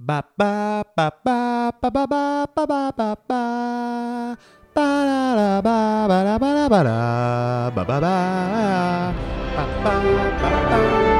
Ba ba ba ba ba ba ba ba ba ba ba. Ba da da ba ba da ba da ba da ba ba ba. Ba ba ba ba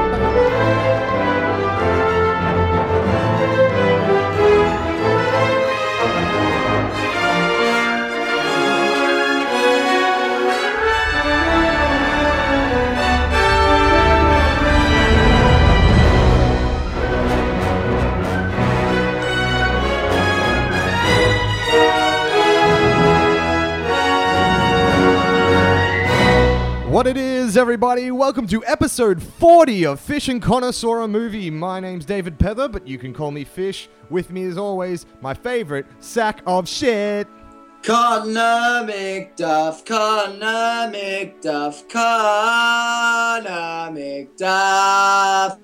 What it is, everybody? Welcome to episode 40 of Fish and Connoisseur a Movie. My name's David Pether, but you can call me Fish. With me, as always, my favorite sack of shit. Connor McDuff, Connor McDuff, Connor McDuff.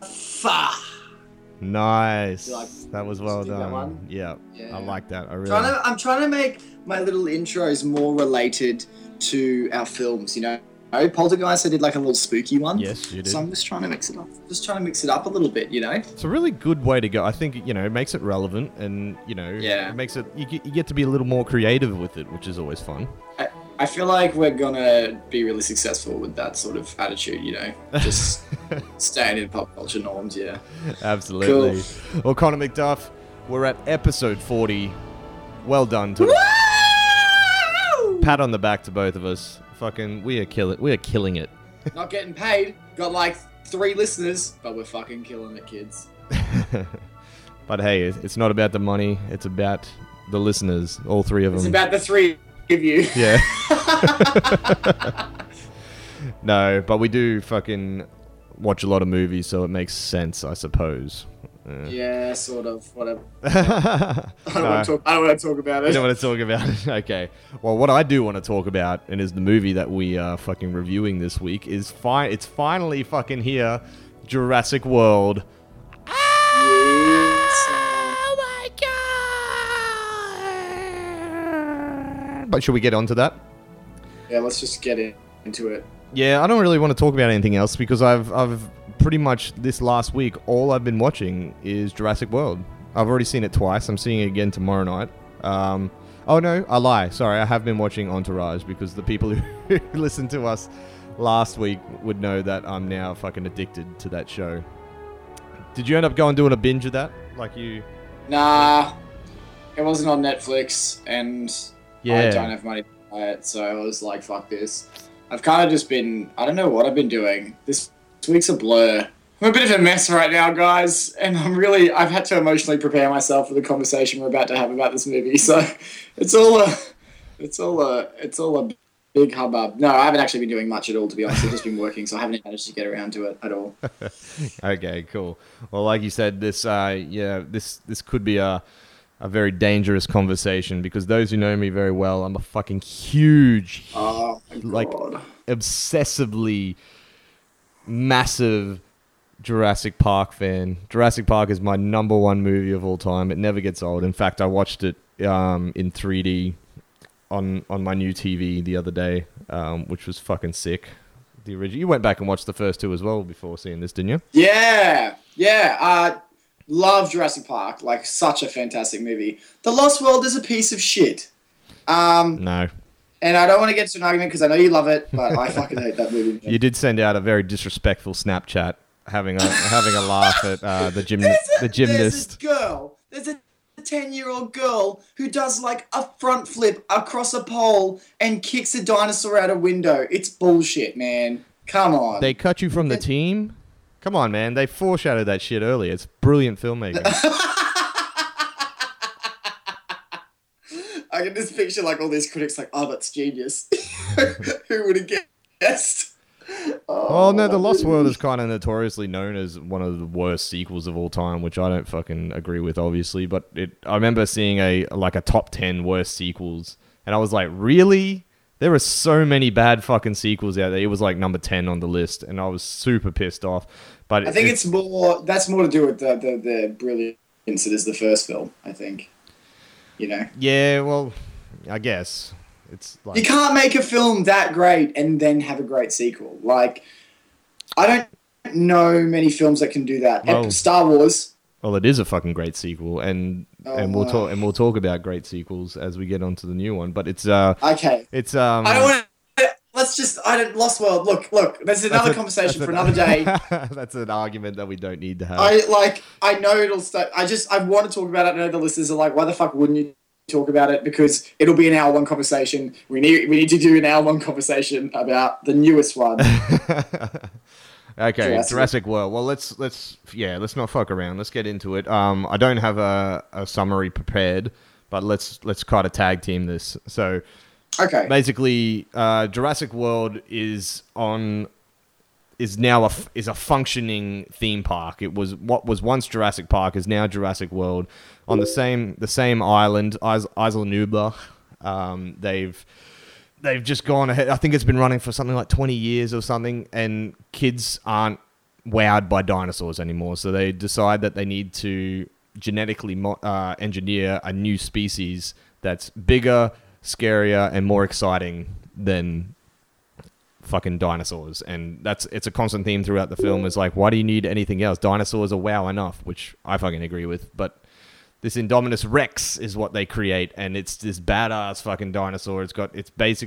Nice. Like, that was well did that done. one? Yeah, I like that. I'm trying to make my little intros more related to our films, you know. Poltergeist, I did like a little spooky one. Yes, you did. So I'm just trying to mix it up. A little bit, you know. It's a really good way to go. I think, it makes it relevant and, it makes it, you get to be a little more creative with it, which is always fun. I feel like we're gonna be really successful with that sort of attitude, you know, just staying in pop culture norms, yeah. Absolutely. Cool. Well, Connor McDuff, we're at episode 40. Well done. Pat on the back to both of us. Fucking, we are killing it. Not getting paid. Got like 3 listeners, but we're fucking killing it, kids. But hey, it's not about the money. It's about the listeners, all 3 of them. It's about the 3 of you. Yeah. No, but we do fucking watch a lot of movies, so it makes sense, I suppose. Yeah, sort of. Whatever. I don't want to talk about it. You don't want to talk about it? Okay. Well, what I do want to talk about, and is the movie that we are fucking reviewing this week, is it's finally fucking here, Jurassic World. Oh my god! But should we get onto that? Yeah, let's just get into it. Yeah, I don't really want to talk about anything else because I've pretty much this last week, all I've been watching is Jurassic World. I've already seen it twice. I'm seeing it again tomorrow night. Oh no, I lie. Sorry, I have been watching Entourage because the people who listened to us last week would know that I'm now fucking addicted to that show. Did you end up doing a binge of that? Like you? Nah, it wasn't on Netflix, and yeah. I don't have money to buy it, so I was like, fuck this. I've kind of just been, I don't know what I've been doing. This week's a blur. I'm a bit of a mess right now, guys, and I've had to emotionally prepare myself for the conversation we're about to have about this movie. So it's all a big hubbub. No, I haven't actually been doing much at all, to be honest. I've just been working, so I haven't managed to get around to it at all. Okay, cool. Well, like you said, this could be a very dangerous conversation because those who know me very well, I'm a fucking huge, obsessively massive Jurassic Park fan. Jurassic Park is my number 1 movie of all time. It never gets old. In fact, I watched it in 3D on my new TV the other day, which was fucking sick. The original. You went back and watched the first 2 as well before seeing this, didn't you? Yeah. Love Jurassic Park. Like, such a fantastic movie. The Lost World is a piece of shit. No. And I don't want to get into an argument because I know you love it, but I fucking hate that movie. You did send out a very disrespectful Snapchat, having a laugh at the gymnast. There's this girl. There's a 10-year-old girl who does like a front flip across a pole and kicks a dinosaur out a window. It's bullshit, man. Come on. They cut you from the team? Come on, man. They foreshadowed that shit earlier. It's brilliant filmmaking. I can just picture like all these critics like, oh, that's genius. Who would have guessed? Oh, no, The Lost World is kind of notoriously known as one of the worst sequels of all time, which I don't fucking agree with, obviously. But I remember seeing a top 10 worst sequels, and I was like, really? There are so many bad fucking sequels out there. It was like number 10 on the list, and I was super pissed off. But I think that's more to do with the brilliance that is the first film, I think. You know? Yeah, well, I guess. It's like, you can't make a film that great and then have a great sequel. Like, I don't know many films that can do that. Well, Star Wars. Well, it is a fucking great sequel, and we'll talk about great sequels as we get onto the new one. But it's okay. It's I don't want to. I don't. Lost World. Look. There's another conversation for another day. That's an argument that we don't need to have. I know it'll start. I want to talk about it. I know the listeners are like, why the fuck wouldn't you talk about it? Because it'll be an hour-long conversation. We need to do an hour-long conversation about the newest one. Okay, Jurassic World. Well, let's not fuck around. Let's get into it. I don't have a summary prepared, but let's kind of tag team this. So. Okay. Basically, Jurassic World is now a functioning theme park. It was what was once Jurassic Park is now Jurassic World on the same island, Isla Nublar. They've just gone ahead. I think it's been running for something like 20 years or something, and kids aren't wowed by dinosaurs anymore. So they decide that they need to genetically engineer a new species that's bigger, scarier, and more exciting than fucking dinosaurs. And it's a constant theme throughout the film. Is like, why do you need anything else? Dinosaurs are wow enough, which I fucking agree with. But this Indominus Rex is what they create, and it's this badass fucking dinosaur. It's got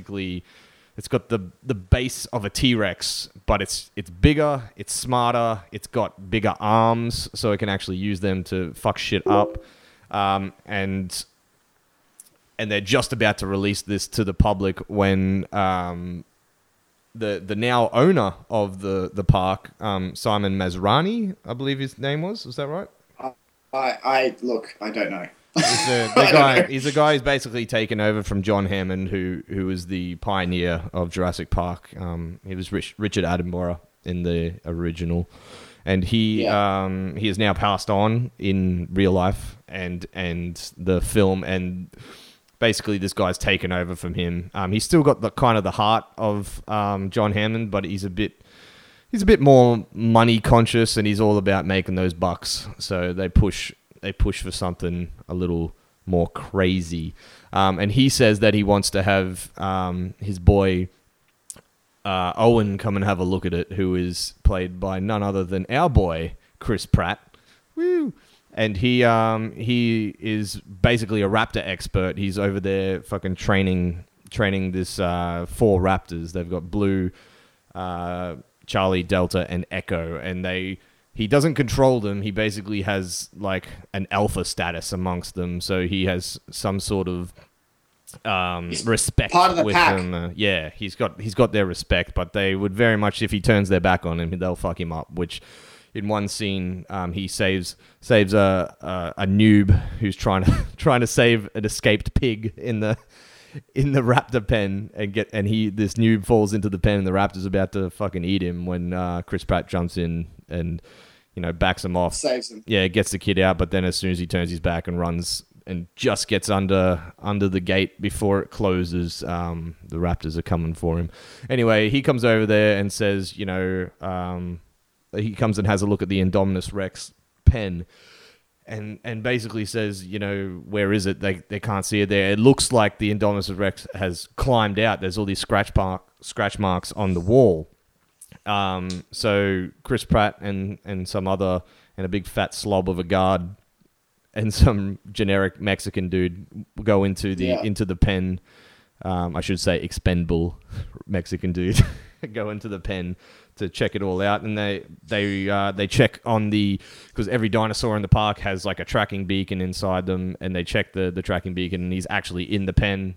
the base of a T-Rex, but it's bigger, it's smarter, it's got bigger arms, so it can actually use them to fuck shit up. And they're just about to release this to the public when the now owner of the park, Simon Masrani, I believe his name was. Was that right? I don't know. He's a guy who's basically taken over from John Hammond, who was the pioneer of Jurassic Park. He was Richard Attenborough in the original. And he has now passed on in real life and the film, and basically this guy's taken over from him. He's still got the kind of the heart of John Hammond, but he's a bit more money conscious, and he's all about making those bucks. So they push for something a little more crazy. And he says that he wants to have his boy Owen come and have a look at it, who is played by none other than our boy Chris Pratt. Woo! And he is basically a raptor expert. He's over there fucking training this 4 raptors. They've got Blue, Charlie, Delta, and Echo, and he doesn't control them. He basically has like an alpha status amongst them, so he has some sort of respect part of the with pack. them. Yeah, he's got their respect, but they would very much, if he turns their back on him, they'll fuck him up. Which in one scene, he saves a noob who's trying to save an escaped pig in the raptor pen, and this noob falls into the pen, and the raptor's about to fucking eat him when Chris Pratt jumps in and backs him off, saves him. Yeah, gets the kid out, but then as soon as he turns his back and runs and just gets under the gate before it closes, the raptors are coming for him. Anyway, he comes over there and says, he comes and has a look at the Indominus Rex pen, and basically says, where is it? They can't see it there. It looks like the Indominus Rex has climbed out. There's all these scratch marks on the wall. So Chris Pratt and some other, and a big fat slob of a guard and some generic Mexican dude go into the pen. I should say expendable Mexican dude go into the pen to check it all out, and they check on because every dinosaur in the park has like a tracking beacon inside them, and they check the tracking beacon, and he's actually in the pen,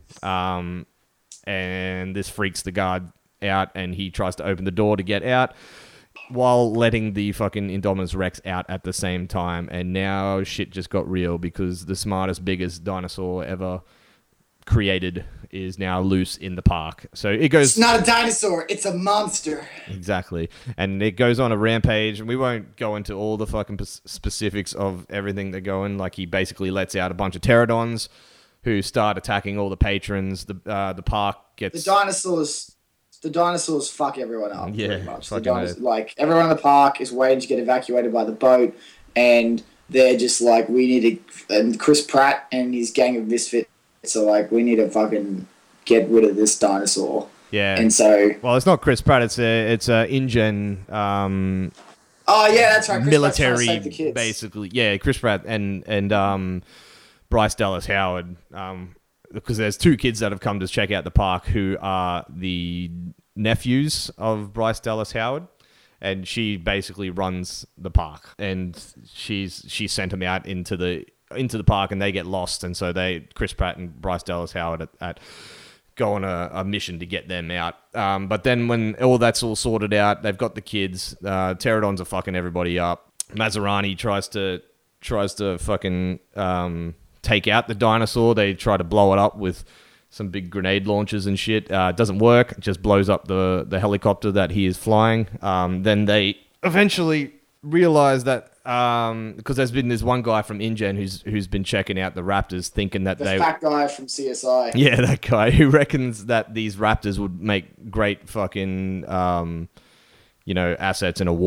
and this freaks the guard out, and he tries to open the door to get out while letting the fucking Indominus Rex out at the same time. And now shit just got real, because the smartest, biggest dinosaur ever created is now loose in the park. So it goes... It's not a dinosaur, it's a monster. Exactly. And it goes on a rampage, and we won't go into all the fucking specifics of everything they're going. Like, he basically lets out a bunch of pterodons who start attacking all the patrons. The park gets... The dinosaurs fuck everyone up. Yeah, pretty much. Like, everyone in the park is waiting to get evacuated by the boat, and they're just like, we need to... And Chris Pratt and his gang of misfits are like, we need to fucking get rid of this dinosaur. Yeah. And so... Well, it's not Chris Pratt, it's a InGen... Oh, Oh yeah, that's right. Chris Pratt's trying to military, save the kids. basically. Yeah, Chris Pratt and Bryce Dallas Howard. Because there's two kids that have come to check out the park who are the nephews of Bryce Dallas Howard. And she basically runs the park, and she sent them out into the park, and they get lost, and so Chris Pratt and Bryce Dallas Howard go on a mission to get them out. But then when all that's all sorted out, they've got the kids. Pterodons are fucking everybody up. Mazarani tries to fucking take out the dinosaur. They try to blow it up with some big grenade launchers and shit. It doesn't work. It just blows up the helicopter that he is flying. Then they eventually realize that because there's been this one guy from InGen who's been checking out the raptors, thinking that the fat guy from CSI. Yeah, that guy who reckons that these raptors would make great fucking assets in a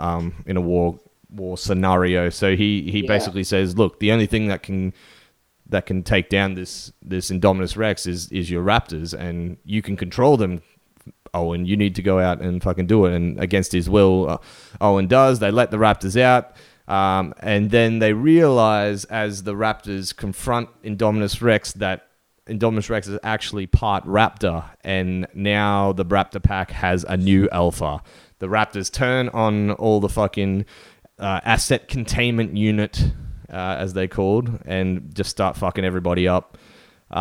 war scenario. So he basically says, look, the only thing that can take down this Indominus Rex is your raptors, and you can control them, Owen. You need to go out and fucking do it. And against his will, Owen does. They let the raptors out, and then they realize as the raptors confront Indominus Rex that Indominus Rex is actually part raptor, and now the raptor pack has a new alpha. The raptors turn on all the fucking asset containment unit, as they called, and just start fucking everybody up. The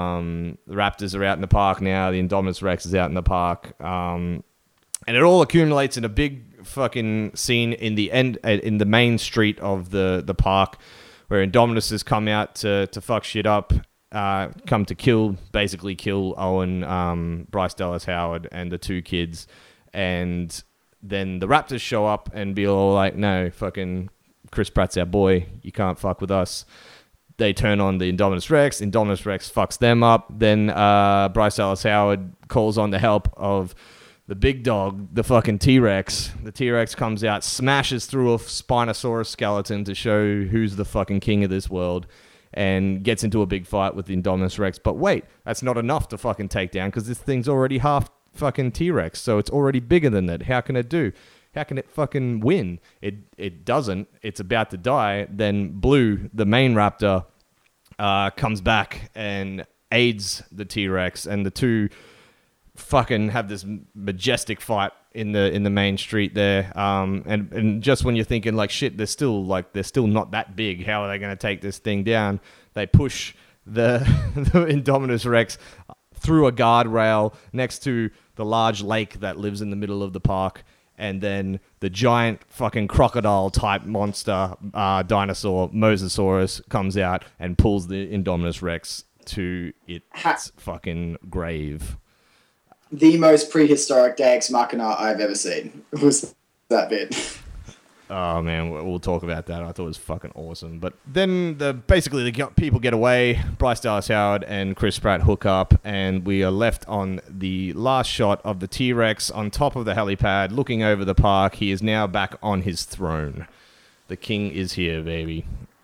raptors are out in the park now. The Indominus Rex is out in the park. And it all accumulates in a big fucking scene in the main street of the park, where Indominus has come out to fuck shit up, come to basically kill Owen, Bryce Dallas Howard, and the two kids. And then the raptors show up and be all like, no, fucking Chris Pratt's our boy. You can't fuck with us. They turn on the Indominus Rex. Indominus Rex fucks them up. Then Bryce Dallas Howard calls on the help of the big dog, the fucking T-Rex. The T-Rex comes out, smashes through a Spinosaurus skeleton to show who's the fucking king of this world, and gets into a big fight with the Indominus Rex. But wait, that's not enough to fucking take down, because this thing's already half fucking T-Rex, so it's already bigger than that. How can it do? How can it fucking win? It doesn't. It's about to die. Then Blue, the main raptor, comes back and aids the T-Rex, and the two fucking have this majestic fight in the main street there. And just when you're thinking like, shit, they're still not that big. How are they going to take this thing down? They push the Indominus Rex through a guardrail next to the large lake that lives in the middle of the park. And then the giant fucking crocodile-type monster dinosaur, Mosasaurus, comes out and pulls the Indominus Rex to its fucking grave. The most prehistoric Deus Machina I've ever seen was that bit. Oh, man, we'll talk about that. I thought it was fucking awesome. But then basically the people get away. Bryce Dallas Howard and Chris Pratt hook up, and we are left on the last shot of the T-Rex on top of the helipad looking over the park. He is now back on his throne. The king is here, baby.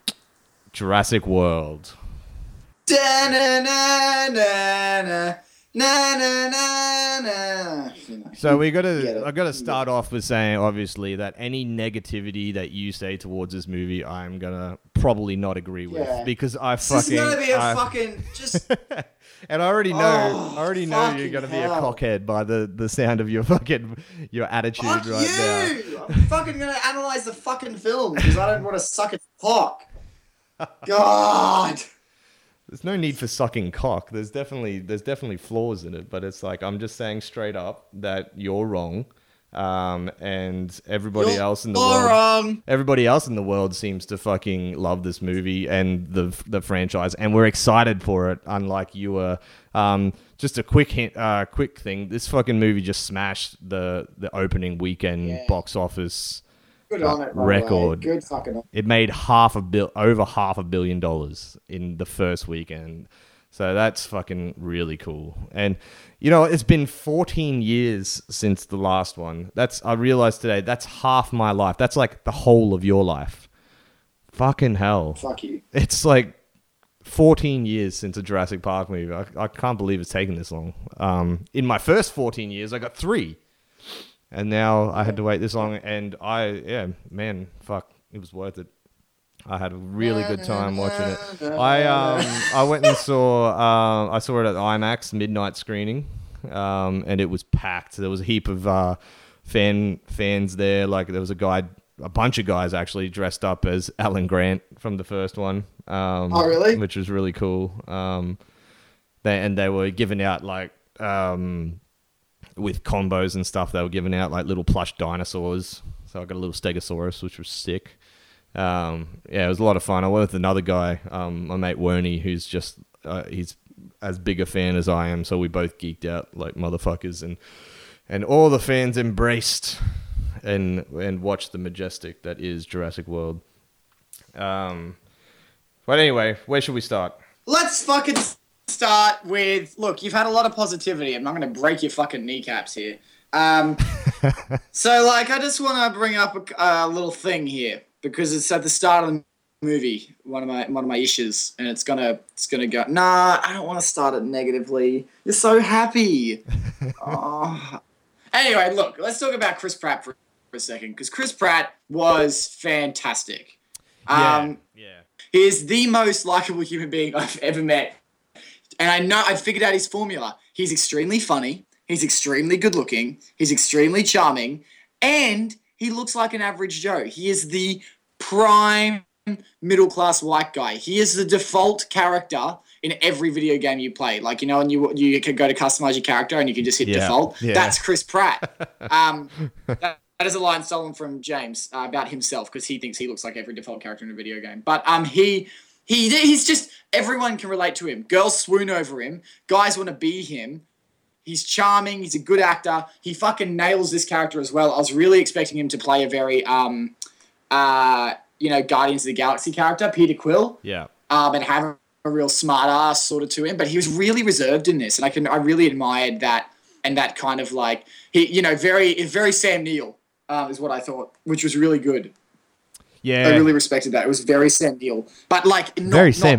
Jurassic World. Da-na-na-na-na. Na na na na. So I gotta start off with saying, obviously, that any negativity that you say towards this movie, I'm gonna probably not agree with, because I fucking. This is gonna be a fucking just. And I already know you're gonna be a cockhead by the sound of your attitude now. I'm fucking gonna analyze the fucking film because I don't want to suck its cock. God. There's no need for sucking cock. There's definitely flaws in it, but it's like, I'm just saying straight up that you're wrong, and everybody else in the world seems to fucking love this movie and the franchise, and we're excited for it. Unlike you were. Just a quick thing. This fucking movie just smashed the opening weekend box office. Good on it, record. Good fucking. It made over $500 million in the first weekend, so that's fucking really cool. And it's been 14 years since the last one. I realized today that's half my life. That's like the whole of your life. Fucking hell. Fuck you. It's like 14 years since a Jurassic Park movie. I can't believe it's taken this long. In my first 14 years, I got 3. and now I had to wait this long, and man, fuck, it was worth it. I had a really good time watching it. I went and saw I saw it at IMAX midnight screening, and it was packed. There was a heap of fans there. Like there was a bunch of guys actually dressed up as Alan Grant from the first one. Oh, really? Which was really cool. They were giving out like with combos and stuff. They were giving out like little plush dinosaurs. So I got a little Stegosaurus, which was sick. It was a lot of fun. I went with another guy, my mate Werney, who's just he's as big a fan as I am, so we both geeked out like motherfuckers, and all the fans embraced and watched the majestic that is Jurassic World. But anyway, where should we start? Let's fucking start with, look, you've had a lot of positivity. I'm not going to break your fucking kneecaps here. So like, I just want to bring up a little thing here, because it's at the start of the movie, one of my issues, and it's gonna go. Nah, I don't want to start it negatively. You're so happy. Oh. Anyway, look, let's talk about Chris Pratt for a second, because Chris Pratt was fantastic. He's the most likable human being I've ever met, and I figured out his formula. He's extremely funny. He's extremely good looking. He's extremely charming, and he looks like an average Joe. He is the prime middle-class white guy. He is the default character in every video game you play. Like, you know, and you can go to customize your character and you can just hit default. Yeah. That's Chris Pratt. That is a line stolen from James about himself, because he thinks he looks like every default character in a video game. But he's just, everyone can relate to him. Girls swoon over him. Guys want to be him. He's charming. He's a good actor. He fucking nails this character as well. I was really expecting him to play a very, Guardians of the Galaxy character, Peter Quill. Yeah. And have a real smart ass sort of to him. But he was really reserved in this, and I really admired that, and that kind of like, very Sam Neill is what I thought, which was really good. Yeah. I really respected that. It was very Sam Neill, but like because Sam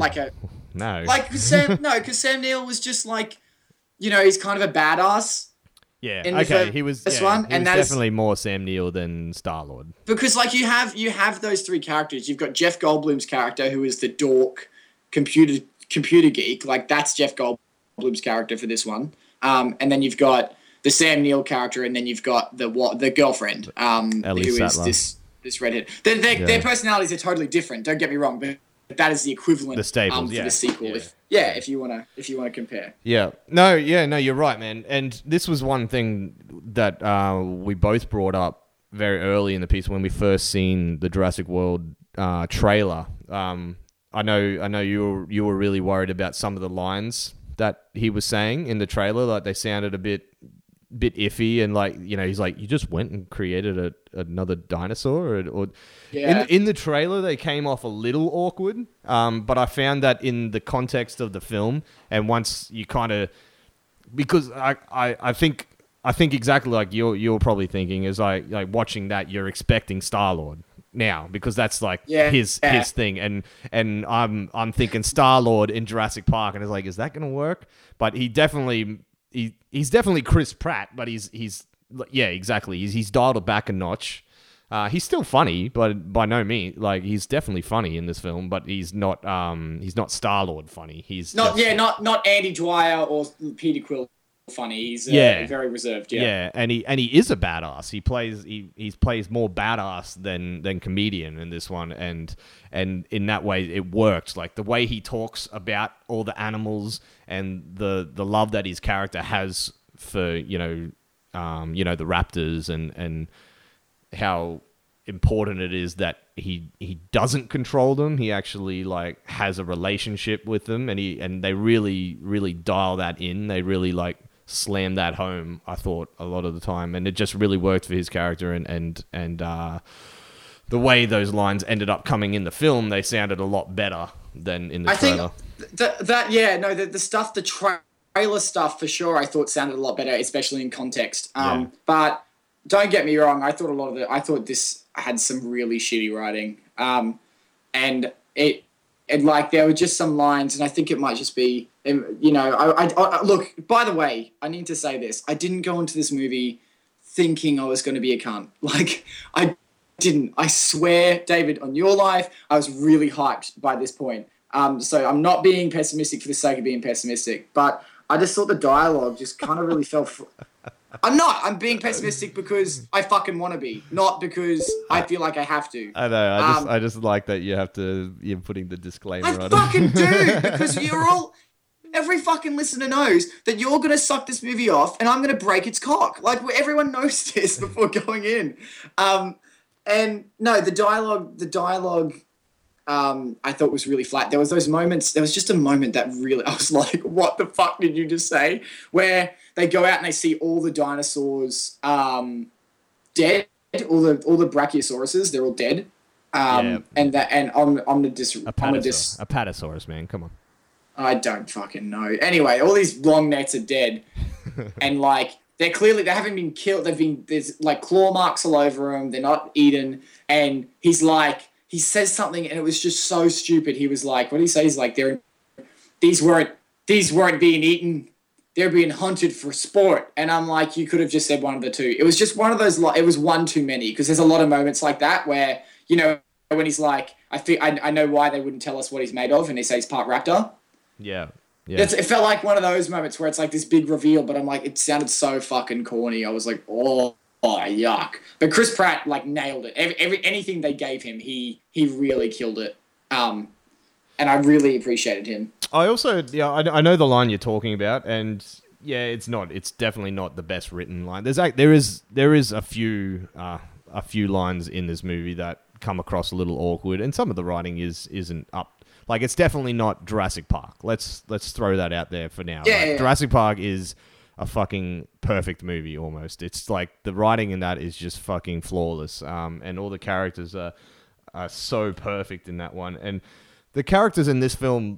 Neill was just like, he's kind of a badass. Yeah. Okay. He was this one, and that's definitely more Sam Neill than Star-Lord. Because like you have those three characters. You've got Jeff Goldblum's character, who is the dork computer geek. Like that's Jeff Goldblum's character for this one. And then you've got the Sam Neill character, and then you've got the girlfriend, who is this redhead. Their personalities are totally different. Don't get me wrong, but that is the equivalent for the sequel. If you wanna compare. No, you're right, man. And this was one thing that we both brought up very early in the piece when we first seen the Jurassic World trailer. I know you were really worried about some of the lines that he was saying in the trailer. Like they sounded a bit iffy, and like, he's like, you just went and created another dinosaur, in the trailer they came off a little awkward, but I found that in the context of the film, and once you kind of, because I think exactly like you're probably thinking, is like watching that, you're expecting Star-Lord now, because that's like his thing, and I'm thinking Star-Lord in Jurassic Park, and it's like, is that gonna work? But he's definitely Chris Pratt, but he's exactly. He's dialed it back a notch. He's still funny, but by no means, like, he's definitely funny in this film, but he's not Star-Lord funny. He's not Andy Dwyer or Peter Quill funny. He's very reserved. And he is a badass. He plays more badass than comedian in this one, and in that way it worked. Like the way he talks about all the animals and the love that his character has for the raptors, and how important it is that he doesn't control them. He actually like has a relationship with them, and they really, really dial that in. They really like slam that home, I thought, a lot of the time, and it just really worked for his character, and the way those lines ended up coming in the film, they sounded a lot better than in the trailer. The stuff, the trailer stuff for sure, I thought sounded a lot better, especially in context. But don't get me wrong, I thought this had some really shitty writing, and like there were just some lines, and I think it might just be, I look, by the way, I need to say this. I didn't go into this movie thinking I was going to be a cunt. Like, I didn't. I swear, David, on your life, I was really hyped by this point. So I'm not being pessimistic for the sake of being pessimistic, but I just thought the dialogue just kind of really fell. I'm not. I'm being pessimistic because I fucking want to be, not because I feel like I have to. I know. I just like that you're putting the disclaimer on. I fucking do, because you're all. Every fucking listener knows that you're gonna suck this movie off, and I'm gonna break its cock. Like, everyone knows this before going in. And no, the dialogue. I thought was really flat. There was those moments. There was just a moment that really, I was like, "What the fuck did you just say?" Where they go out and they see all the dinosaurs dead. All the brachiosauruses, they're all dead. And Apatosaurus, man, come on. I don't fucking know. Anyway, all these long necks are dead, and like they haven't been killed. There's like claw marks all over them. They're not eaten, and he's like. He says something, and it was just so stupid. He was like, what did he say? He's like, these weren't being eaten. They're being hunted for sport. And I'm like, you could have just said one of the two. It was just one of those, it was one too many, because there's a lot of moments like that where, you know, when he's like, I know why they wouldn't tell us what he's made of, and they say he's part raptor. Yeah. It felt like one of those moments where it's like this big reveal, but I'm like, it sounded so fucking corny. I was like, oh, yuck. But Chris Pratt, like, nailed it. Anything they gave him, he really killed it. And I really appreciated him. I also, I know the line you're talking about, and yeah, it's definitely not the best written line. There is a few lines in this movie that come across a little awkward, and some of the writing isn't up. Like, it's definitely not Jurassic Park. Let's throw that out there for now. Yeah. Jurassic Park is a fucking perfect movie almost. It's like the writing in that is just fucking flawless. And all the characters are so perfect in that one. And the characters in this film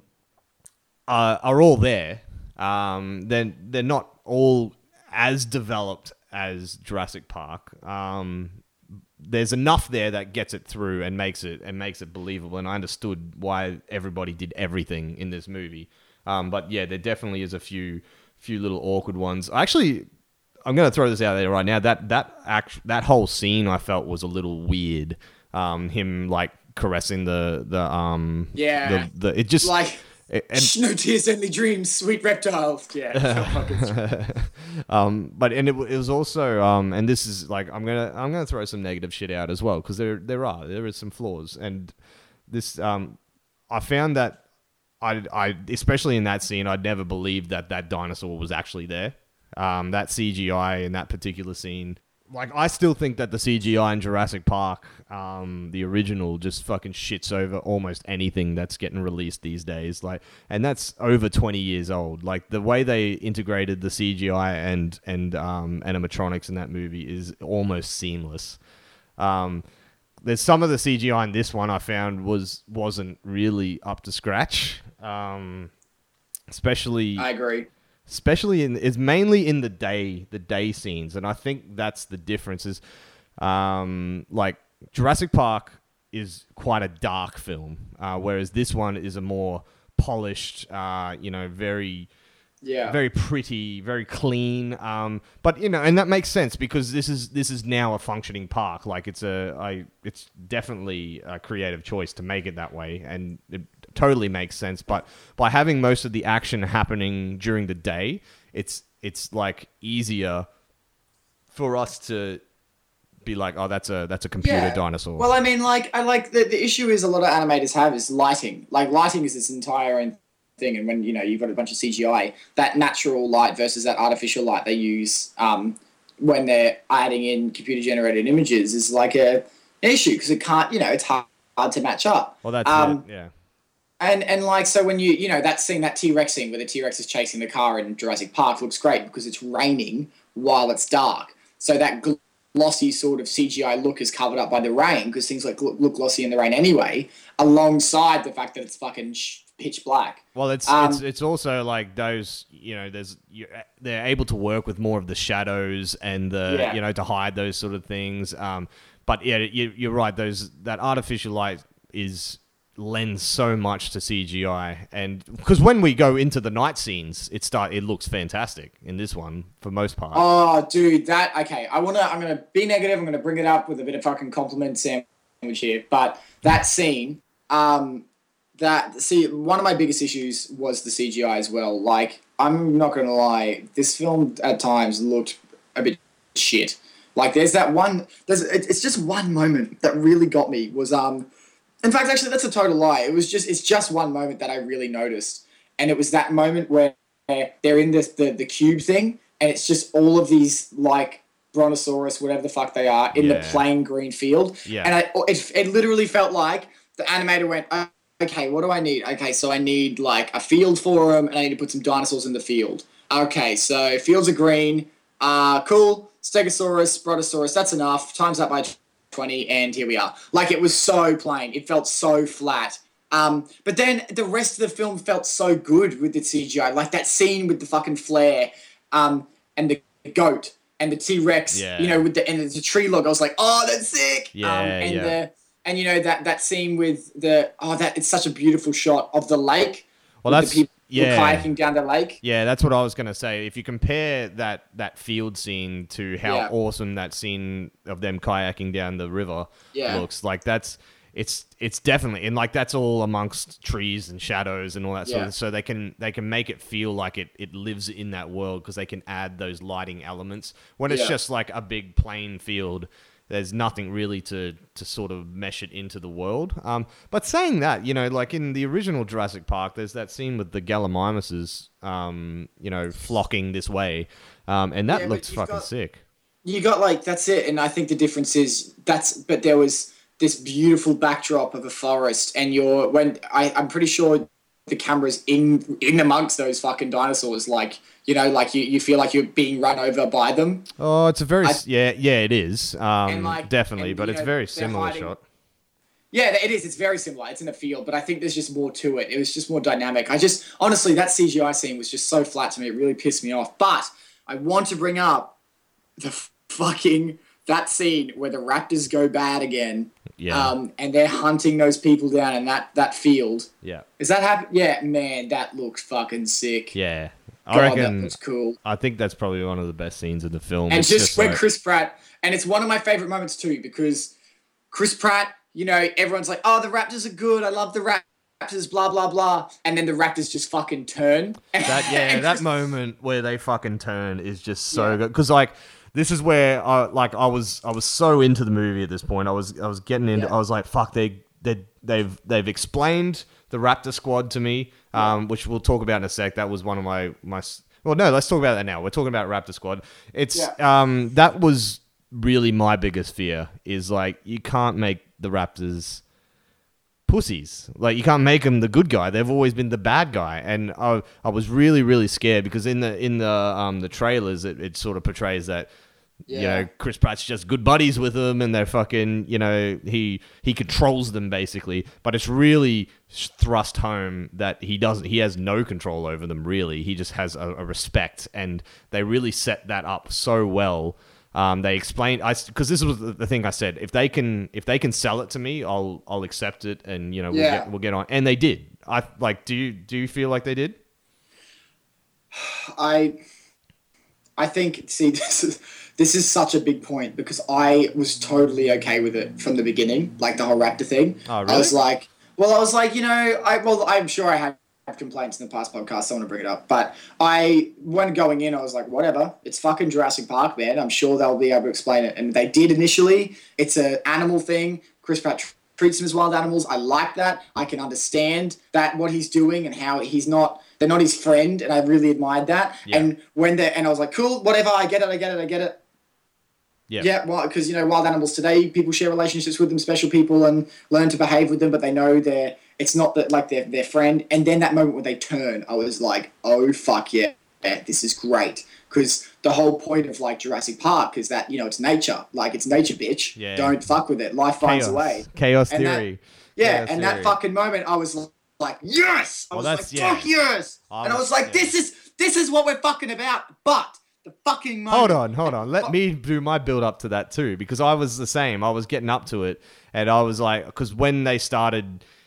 are all there. They're not all as developed as Jurassic Park. There's enough there that gets it through and makes it believable. And I understood why everybody did everything in this movie. But yeah, there definitely is a few little awkward ones. Actually, I'm going to throw this out there right now. That whole scene I felt was a little weird. Him like caressing the it just like no tears, only dreams, sweet reptiles. Yeah. But it was also and this is like I'm gonna throw some negative shit out as well, because there is some flaws, and this I found that. I especially in that scene, I'd never believed that dinosaur was actually there. That CGI in that particular scene, like, I still think that the CGI in Jurassic Park, the original, just fucking shits over almost anything that's getting released these days. Like, and that's over 20 years old. Like, the way they integrated the CGI and animatronics in that movie is almost seamless. There's some of the CGI in this one I found wasn't really up to scratch. Especially, I agree. Especially it's mainly in the day scenes, and I think that's the difference. Is like Jurassic Park is quite a dark film, whereas this one is a more polished, very. Yeah. Very pretty, very clean. But and that makes sense, because this is now a functioning park. Like, it's definitely a creative choice to make it that way, and it totally makes sense. But by having most of the action happening during the day, it's like easier for us to be like, oh, that's a computer dinosaur. Well, I mean, like, I like the issue is a lot of animators have is lighting. Like, lighting is this entire thing, and when you've got a bunch of CGI, that natural light versus that artificial light they use when they're adding in computer generated images is like an issue, because it can't, it's hard to match up. Well, that's it, yeah. And like, so when that scene, that T-Rex scene where the T-Rex is chasing the car in Jurassic Park looks great because it's raining while it's dark, so that glossy sort of CGI look is covered up by the rain, because things like look glossy in the rain anyway, alongside the fact that it's fucking pitch black. Well, it's also like those, they're able to work with more of the shadows and to hide those sort of things. But yeah, you're right. That artificial light is lends so much to CGI, and because when we go into the night scenes, it looks fantastic in this one for most part. Oh, dude, okay. I'm gonna be negative. I'm gonna bring it up with a bit of fucking compliment sandwich here, but that scene, one of my biggest issues was the CGI as well. Like, I'm not gonna lie, this film at times looked a bit shit. Like, it's just one moment that really got me was in fact, actually, that's a total lie. It's just one moment that I really noticed. And it was that moment where they're in the cube thing, and it's just all of these, like, brontosaurus, whatever the fuck they are, in the plain green field. Yeah. And it literally felt like the animator went, okay, what do I need? Okay, so I need, like, a field for them, and I need to put some dinosaurs in the field. Okay, so fields are green. Cool. Stegosaurus, brontosaurus, that's enough. Times that by 20, and here we are. Like, it was so plain. It felt so flat. But then the rest of the film felt so good with the CGI. Like that scene with the fucking flare, and the goat and the T-Rex, with the tree log. I was like, oh, that's sick. That scene with it's such a beautiful shot of the lake. Well, that's the people kayaking down the lake. Yeah, that's what I was going to say. If you compare that field scene to how awesome that scene of them kayaking down the river looks, like it's definitely, and like that's all amongst trees and shadows and all that sort of, so they can make it feel like it lives in that world because they can add those lighting elements. When it's just like a big plain field, there's nothing really to sort of mesh it into the world. But saying that, like in the original Jurassic Park, there's that scene with the Gallimimuses, flocking this way, and that looked fucking sick. You got like, that's it, and I think the difference is but there was this beautiful backdrop of a forest, and I'm pretty sure the camera's in amongst those fucking dinosaurs, like, you feel like you're being run over by them. Oh, it's a very it is definitely, but it's a very similar shot. Yeah, it is. It's very similar. It's in a field, but I think there's just more to it. It was just more dynamic. Honestly, that CGI scene was just so flat to me. It really pissed me off. But I want to bring up that scene where the raptors go bad again. Yeah. And they're hunting those people down in that field. Yeah. Is that happen? Yeah, man, that looks fucking sick. Yeah. I reckon that was cool. I think that's probably one of the best scenes in the film. And just when Chris Pratt, and it's one of my favorite moments too, because Chris Pratt, everyone's like, oh, the Raptors are good. I love the Raptors, blah, blah, blah. And then the Raptors just fucking turn. That moment where they fucking turn is just so good. Because, like, this is where I was so into the movie at this point. I was getting into. I was like, fuck, they've explained the Raptor squad to me, which we'll talk about in a sec. That was one of my. Well, no, let's talk about that now. We're talking about Raptor squad. It's that was really my biggest fear. Is like, you can't make the Raptors pussies. Like, you can't make them the good guy. They've always been the bad guy, and I was really, really scared because in the trailers it sort of portrays that. Chris Pratt's just good buddies with them, and they're fucking, he controls them basically. But it's really thrust home that he has no control over them really. He just has a respect, and they really set that up so well. They explained, because this was the thing I said. If they can sell it to me, I'll accept it, and we'll get on. And they did. Do you feel like they did? I think, see, this is such a big point because I was totally okay with it from the beginning, like the whole Raptor thing. Oh, really? I was like, I'm sure I have complaints in the past podcast, so I want to bring it up. But when going in, I was like, whatever, it's fucking Jurassic Park, man. I'm sure they'll be able to explain it. And they did initially. It's an animal thing. Chris Pratt treats them as wild animals. I like that. I can understand that, what he's doing, and how they're not his friend, and I really admired that. Yeah. And I was like, cool, whatever, I get it. Yeah, well, because wild animals today, people share relationships with them, special people, and learn to behave with them, but they know it's not that like their friend. And then that moment when they turn, I was like, oh fuck yeah, this is great. Because the whole point of like Jurassic Park is that it's nature, like it's nature, bitch. Yeah. Don't fuck with it. Life finds a way. Chaos theory. That fucking moment, I was like, yes. I was like, fuck yes. And I was like, this is what we're fucking about. But the fucking moment. Hold on. Let me do my build up to that too, because I was the same. I was getting up to it, and I was like, because when they started,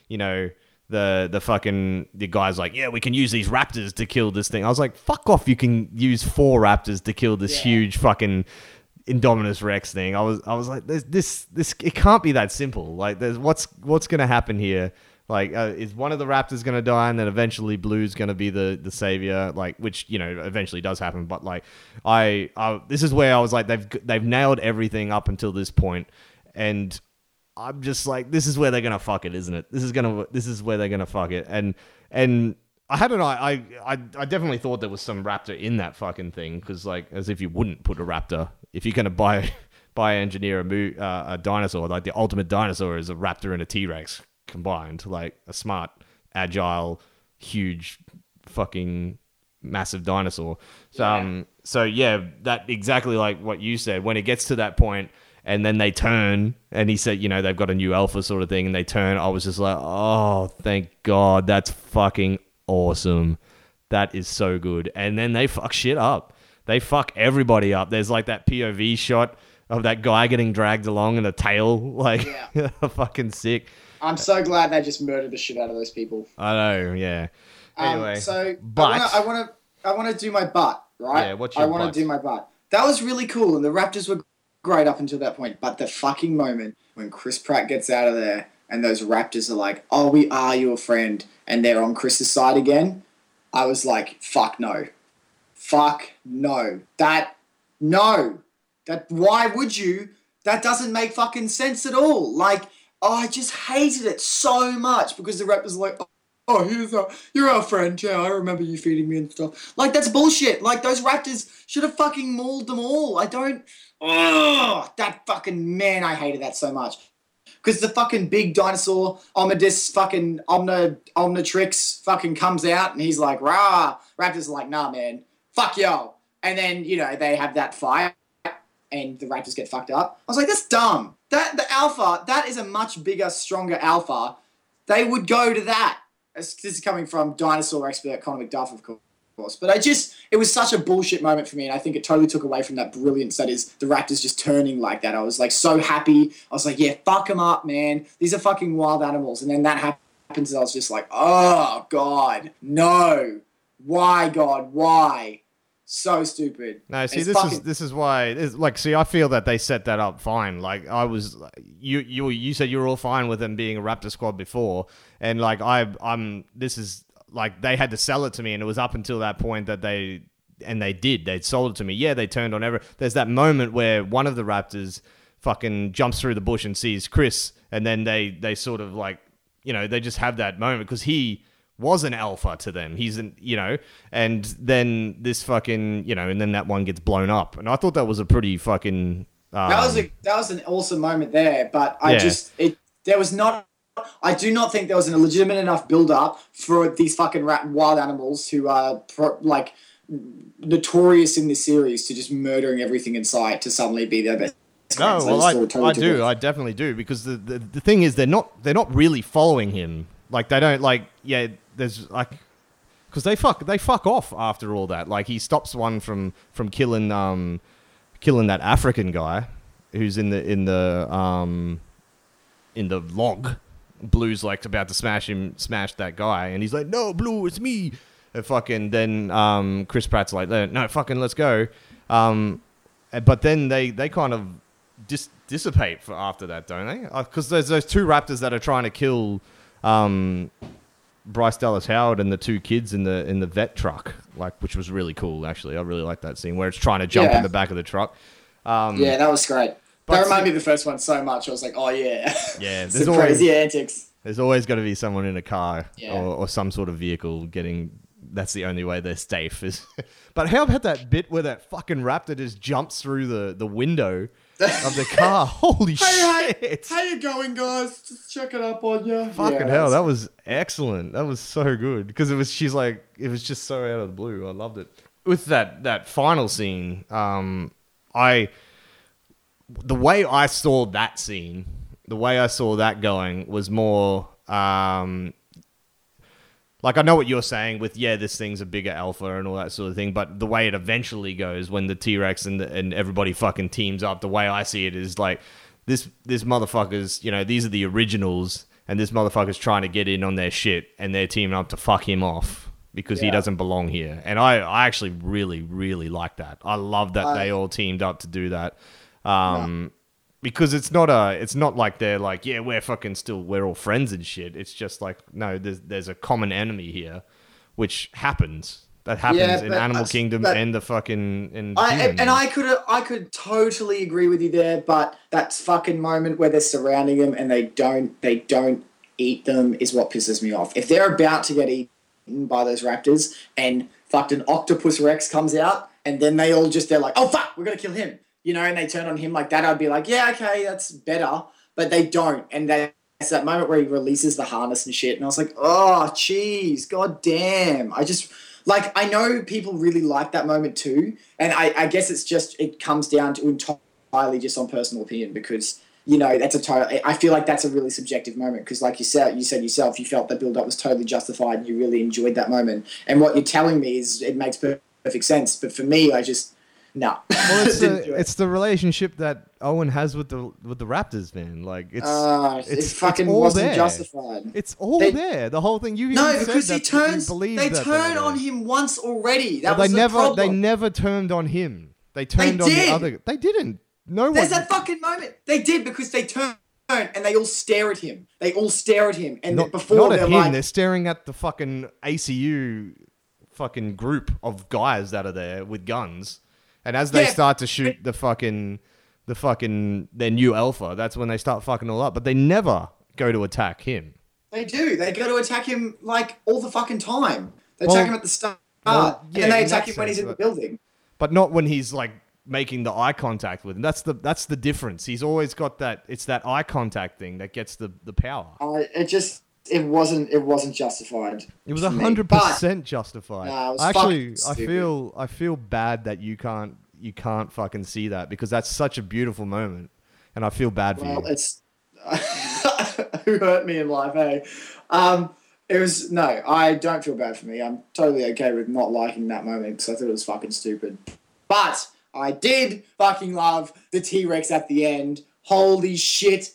you know, the guy's like, yeah, we can use these raptors to kill this thing. I was like, fuck off, you can use 4 raptors to kill this huge fucking Indominus Rex thing. I was like, this it can't be that simple. Like, there's what's gonna happen here? Like, is one of the raptors gonna die, and then eventually Blue's gonna be the savior? Like, which, you know, eventually does happen. But like, I this is where I was like, they've nailed everything up until this point, and I'm just like, this is where they're gonna fuck it, isn't it? This is where they're gonna fuck it. And I had an I definitely thought there was some raptor in that fucking thing, because like, as if you wouldn't put a raptor if you're gonna engineer a dinosaur. Like, the ultimate dinosaur is a raptor and a T-Rex combined, like a smart, agile, huge, fucking massive dinosaur. So yeah, that exactly like what you said. When it gets to that point, and then they turn, and he said, you know, they've got a new alpha sort of thing, and they turn. I was just like, oh, thank God, that's fucking awesome. That is so good. And then they fuck shit up. They fuck everybody up. There's like that POV shot of that guy getting dragged along in a tail, like, fucking sick. I'm so glad they just murdered the shit out of those people. I know, yeah. Anyway, but I want to do my butt, right? Yeah, what's your I want to do my butt. That was really cool, and the Raptors were great up until that point. But the fucking moment when Chris Pratt gets out of there, and those Raptors are like, "Oh, we are your friend," and they're on Chris's side again, I was like, "Fuck no, fuck no, why would you? That doesn't make fucking sense at all." Like, I just hated it so much because the Raptors are like, "Oh, you're our friend, yeah, I remember you feeding me and stuff." Like, that's bullshit. Like, those Raptors should have fucking mauled them all. That fucking, man, I hated that so much. Because the fucking big dinosaur, Omnidus fucking Omnitrix fucking comes out, and he's like, rah. Raptors are like, nah, man, fuck yo. And then, you know, they have that fight, and the Raptors get fucked up. I was like, that's dumb. The alpha, that is a much bigger, stronger alpha. They would go to that. This is coming from dinosaur expert Conor McDuff, of course. But it was such a bullshit moment for me, and I think it totally took away from that brilliance that is the Raptors just turning like that. I was like so happy. I was like, yeah, fuck them up, man. These are fucking wild animals. And then that happens, and I was just like, oh, God, no. Why, God, why? So stupid. No, see, this is why. Like, see, I feel that they set that up fine. Like, I was, you said you were all fine with them being a Raptor squad before, and like this is like, they had to sell it to me, and it was up until that point that they'd sold it to me. Yeah, they turned on there's that moment where one of the Raptors fucking jumps through the bush and sees Chris, and then they sort of like, you know, they just have that moment because he was an alpha to them. He's and then this fucking, you know, and then that one gets blown up. And I thought that was a pretty fucking... that was an awesome moment there, but I do not think there was a legitimate enough build-up for these fucking wild animals who are notorious in this series to just murdering everything in sight to suddenly be their best. No, well, I definitely do, because the thing is, they're not really following him. Like, they don't, like, yeah, there's like, because they fuck off after all that. Like, he stops one from killing that African guy who's in the log. Blue's like about to smash that guy, and he's like, "No, Blue, it's me." And fucking then Chris Pratt's like, "No, fucking let's go." But then they kind of dissipate for after that, don't they? Because there's those 2 Raptors that are trying to kill Bryce Dallas Howard and the 2 kids in the vet truck, like, which was really cool. Actually, I really like that scene where it's trying to jump in the back of the truck. Yeah, that was great. That reminded me of the first one so much. I was like, oh yeah, yeah. There's crazy antics. There's always got to be someone in a car or some sort of vehicle getting. That's the only way they're safe. But how about that bit where that fucking Raptor just jumps through the window of the car? Holy shit! How you going, guys? Just checking up on you. Fucking hell, that was excellent. That was so good, because it was just so out of the blue. I loved it. With that final scene, the way I saw that scene, the way I saw that going was more like, I know what you're saying with, yeah, this thing's a bigger alpha and all that sort of thing, but the way it eventually goes when the T-Rex and everybody fucking teams up, the way I see it is like, this motherfucker's, you know, these are the originals, and this motherfucker's trying to get in on their shit, and they're teaming up to fuck him off because he doesn't belong here. And I actually really, really like that. I love that they all teamed up to do that. Because it's not like they're like, yeah, we're all friends and shit. It's just like, no, there's a common enemy here, which happens. That happens in Animal Kingdom and the fucking and I could totally agree with you there, but that fucking moment where they're surrounding them and they don't eat them is what pisses me off. If they're about to get eaten by those raptors and fucking Octopus Rex comes out and then they're like, oh fuck, we're gonna kill him. You know, and they turn on him like that, I'd be like, yeah, okay, that's better. But they don't. And it's that moment where he releases the harness and shit. And I was like, oh, jeez, god damn. I know people really like that moment too. And I guess it comes down to entirely just on personal opinion because, you know, I feel like that's a really subjective moment because like you said yourself, you felt that build-up was totally justified and you really enjoyed that moment. And what you're telling me is it makes perfect sense. But for me, no. Well, it's the relationship that Owen has with the Raptors, man. Like it fucking wasn't justified. It's all there. The whole thing. Because they turn on him once already. That was the problem. They never turned on him. They turned on the other. They didn't. There's that fucking moment. They did because they turned and they all stare at him. And they're staring at the fucking ACU fucking group of guys that are there with guns. And as they start to shoot the fucking their new alpha, that's when they start fucking all up. But they never go to attack him. They do. They go to attack him like all the fucking time. They attack him at the start, and then they attack him when he's in the building. But not when he's like making the eye contact with him. That's the difference. He's always got that. It's that eye contact thing that gets the power. It wasn't justified. It was 100% justified. Nah, it was actually, I feel bad that you can't fucking see that because that's such a beautiful moment, and I feel bad for you. It's who hurt me in life, hey. I don't feel bad for me. I'm totally okay with not liking that moment because I thought it was fucking stupid. But I did fucking love the T-Rex at the end. Holy shit.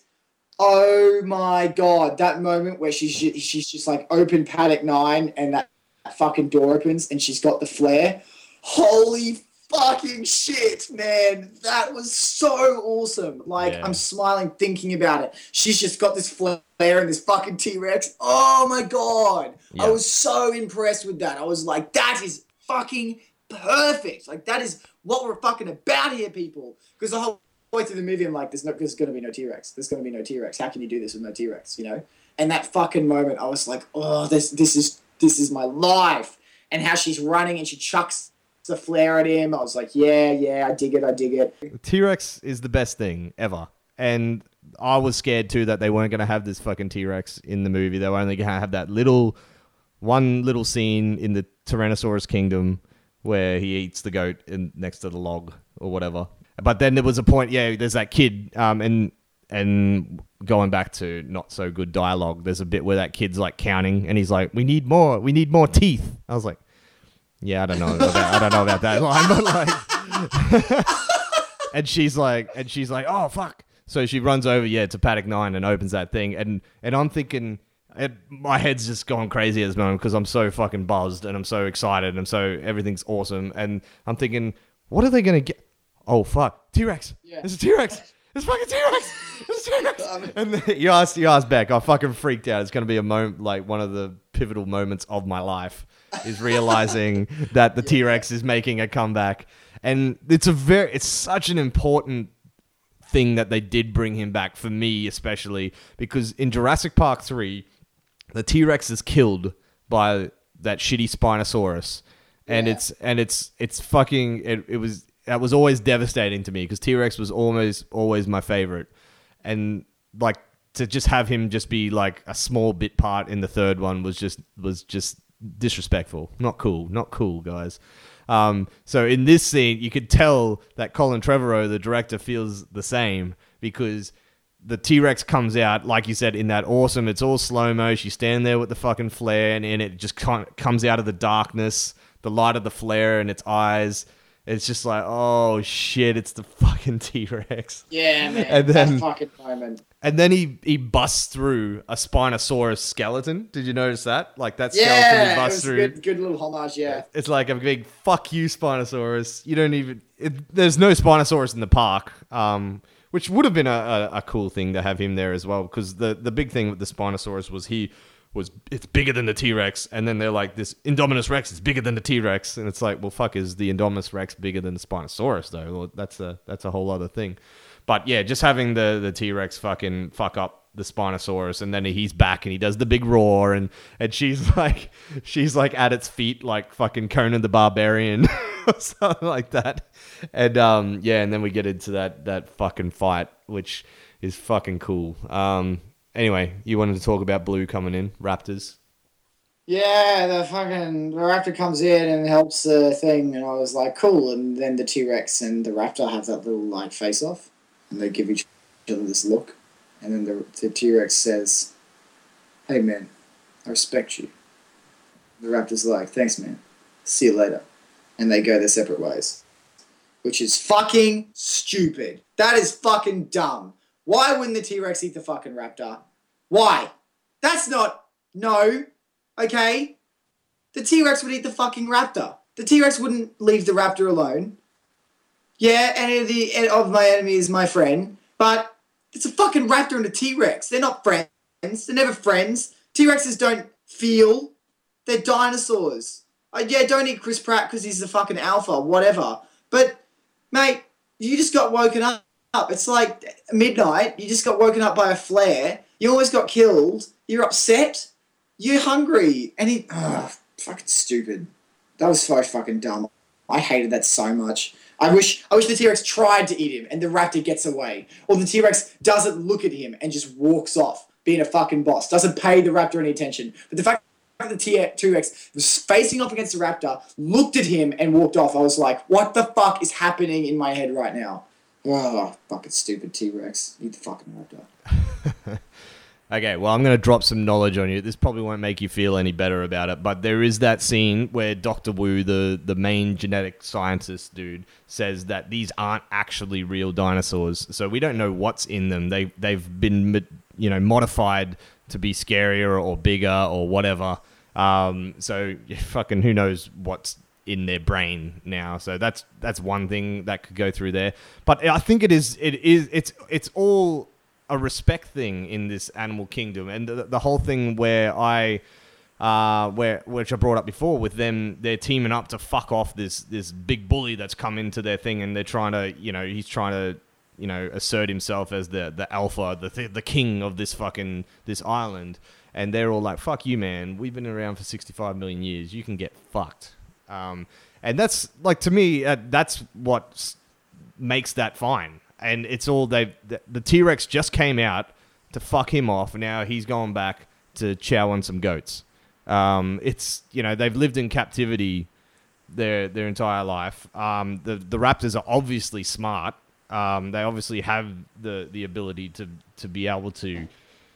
Oh my god, that moment where she's just like open paddock 9 and that fucking door opens and she's got the flare. Holy fucking shit, man. That was so awesome. I'm smiling thinking about it. She's just got this flare and this fucking T-Rex. Oh my god. Yeah. I was so impressed with that. I was like, that is fucking perfect. Like, that is what we're fucking about here, people. Because the whole way through the movie, I'm like, there's going to be no T-Rex. There's going to be no T-Rex. How can you do this with no T-Rex, you know? And that fucking moment, I was like, oh, this is my life. And how she's running and she chucks the flare at him. I was like, yeah, I dig it. T-Rex is the best thing ever. And I was scared too that they weren't going to have this fucking T-Rex in the movie. They were only going to have that one little scene in the Tyrannosaurus Kingdom where he eats the goat next to the log or whatever. But then there was a point, there's that kid, and going back to not so good dialogue, there's a bit where that kid's like counting, and he's like, "We need more teeth." I was like, "Yeah, I don't know about that line," but like, and she's like, "Oh fuck!" So she runs over, to paddock 9 and opens that thing, and I'm thinking, my head's just going crazy at this moment because I'm so fucking buzzed and I'm so excited and so everything's awesome, and I'm thinking, what are they gonna get? Oh fuck! T-Rex! Yeah. There's a T-Rex! There's fucking T-Rex! There's a T-Rex! And then you asked Beck. I fucking freaked out. It's gonna be a moment, like one of the pivotal moments of my life, is realizing that the T-Rex is making a comeback, and it's such an important thing that they did bring him back for me, especially because in Jurassic Park 3, the T-Rex is killed by that shitty Spinosaurus, and it's fucking it was. That was always devastating to me because T-Rex was always my favorite. And like to just have him just be like a small bit part in the third one was just disrespectful. Not cool, guys. So in this scene, you could tell that Colin Trevorrow, the director, feels the same because the T-Rex comes out, like you said, in that awesome, it's all slow-mo. She's standing there with the fucking flare and it just comes out of the darkness, the light of the flare in its eyes. It's just like, oh shit, it's the fucking T-Rex. Yeah, man. And then, that fucking moment. And then he busts through a Spinosaurus skeleton. Did you notice that? Like that skeleton he Yeah, it busts was through. a good little homage, yeah. It's like a big fuck you, Spinosaurus. You don't even. There's no Spinosaurus in the park, which would have been a cool thing to have him there as well. Because the big thing with the Spinosaurus was it's bigger than the T-Rex, and then they're like, this Indominus Rex is bigger than the T-Rex, and it's like, well, fuck, is the Indominus Rex bigger than the Spinosaurus though? Well, that's a whole other thing. But yeah, just having the T-Rex fucking fuck up the Spinosaurus, and then he's back and he does the big roar, and she's like at its feet like fucking Conan the Barbarian or something like that. And and then we get into that fucking fight, which is fucking cool. Anyway, you wanted to talk about Blue coming in, Raptors. Yeah, the Raptor comes in and helps the thing, and I was like, cool. And then the T-Rex and the Raptor have that little like face off, and they give each other this look, and then the T-Rex says, "Hey man, I respect you." The Raptor's like, "Thanks man, see you later," and they go their separate ways, which is fucking stupid. That is fucking dumb. Why wouldn't the T-Rex eat the fucking Raptor? Why? That's not... No. Okay? The T-Rex would eat the fucking Raptor. The T-Rex wouldn't leave the Raptor alone. Yeah, any of my enemy is my friend, but it's a fucking Raptor and a T-Rex. They're not friends. They're never friends. T-Rexes don't feel. They're dinosaurs. Don't eat Chris Pratt because he's the fucking alpha, whatever. But, mate, you just got woken up. It's like midnight. You just got woken up by a flare. You almost got killed. You're upset. You're hungry. And fucking stupid. That was so fucking dumb. I hated that so much. I wish the T-Rex tried to eat him and the Raptor gets away. Or the T-Rex doesn't look at him and just walks off, being a fucking boss. Doesn't pay the Raptor any attention. But the fact that the T-Rex was facing off against the Raptor, looked at him and walked off, I was like, what the fuck is happening in my head right now? Oh, fucking stupid T-Rex. Eat the fucking Raptor. Okay, well, I'm going to drop some knowledge on you. This probably won't make you feel any better about it, but there is that scene where Dr. Wu, the main genetic scientist dude, says that these aren't actually real dinosaurs. So we don't know what's in them. They've been, modified to be scarier or bigger or whatever. So fucking who knows what's in their brain now. So that's one thing that could go through there. But I think it's all a respect thing in this animal kingdom, and the whole thing where which I brought up before with them, they're teaming up to fuck off this big bully that's come into their thing, and they're trying to, he's trying to, assert himself as the alpha, the king of this island, and they're all like, fuck you, man, we've been around for 65 million years, you can get fucked. And that's like, to me, that's what makes that fine. And it's all the T-Rex just came out to fuck him off. And now he's going back to chow on some goats. It's, they've lived in captivity their entire life. The raptors are obviously smart. They obviously have the ability to be able to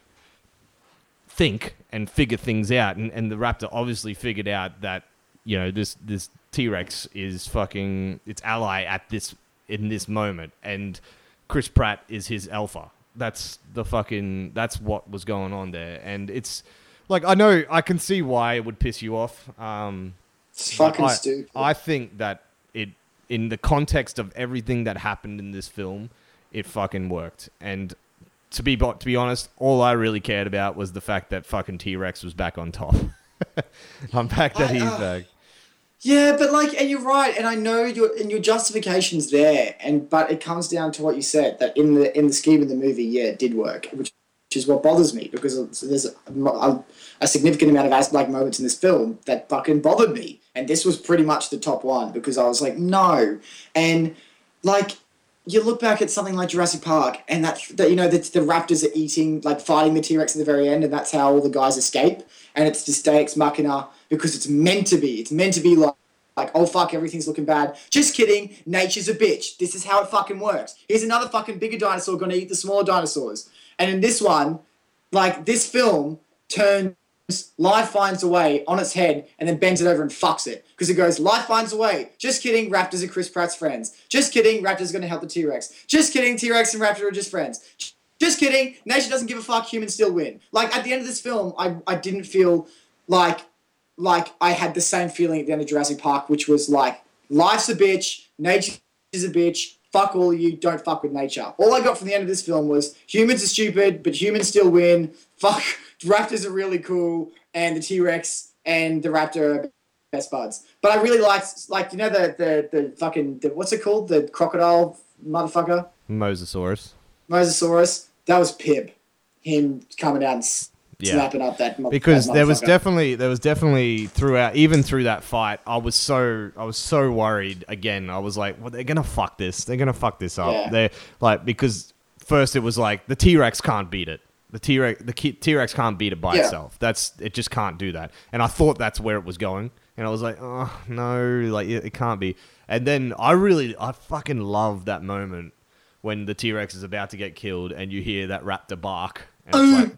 think and figure things out. And the raptor obviously figured out that, this T-Rex is fucking its ally in this moment, and Chris Pratt is his alpha. That's what was going on there, and it's like, I can see why it would piss you off. It's fucking stupid. I think that in the context of everything that happened in this film, it fucking worked. And to be honest, all I really cared about was the fact that fucking T-Rex was back on top. I'm back that he's back. Yeah, but and you're right, and I know your justification's there, but it comes down to what you said, that in the scheme of the movie, it did work, which is what bothers me, because there's a significant amount of moments in this film that fucking bothered me, and this was pretty much the top one, because I was like, no, and you look back at something like Jurassic Park, and that the raptors are eating, fighting the T-Rex at the very end, and that's how all the guys escape, and it's just Deus Ex Machina, because it's meant to be. It's meant to be like, oh fuck, everything's looking bad. Just kidding, nature's a bitch. This is how it fucking works. Here's another fucking bigger dinosaur gonna eat the smaller dinosaurs. And in this one, this film turns Life Finds a Way on its head and then bends it over and fucks it. Because it goes, Life Finds a Way. Just kidding, raptors are Chris Pratt's friends. Just kidding, raptors are gonna help the T-Rex. Just kidding, T-Rex and raptor are just friends. Just kidding. Nature doesn't give a fuck. Humans still win. Like, at the end of this film, I didn't feel like I had the same feeling at the end of Jurassic Park, which was like, life's a bitch, nature is a bitch, fuck all of you, don't fuck with nature. All I got from the end of this film was, humans are stupid, but humans still win. Fuck, raptors are really cool, and the T-Rex and the raptor are best buds. But I really liked, like, you know, the fucking, what's it called? The crocodile motherfucker? Mosasaurus. That was Pib. Him coming out and snapping up that motherfucker. Because there was definitely throughout, even through that fight, I was so worried again. I was like, well, they're gonna fuck this. They're gonna fuck this up. Yeah. They're like, because first it was like the T-Rex can't beat it. The T-Rex can't beat it by itself. It just can't do that. And I thought that's where it was going. And I was like, oh no, like it can't be. And then I fucking love that moment when the T-Rex is about to get killed and you hear that raptor bark. And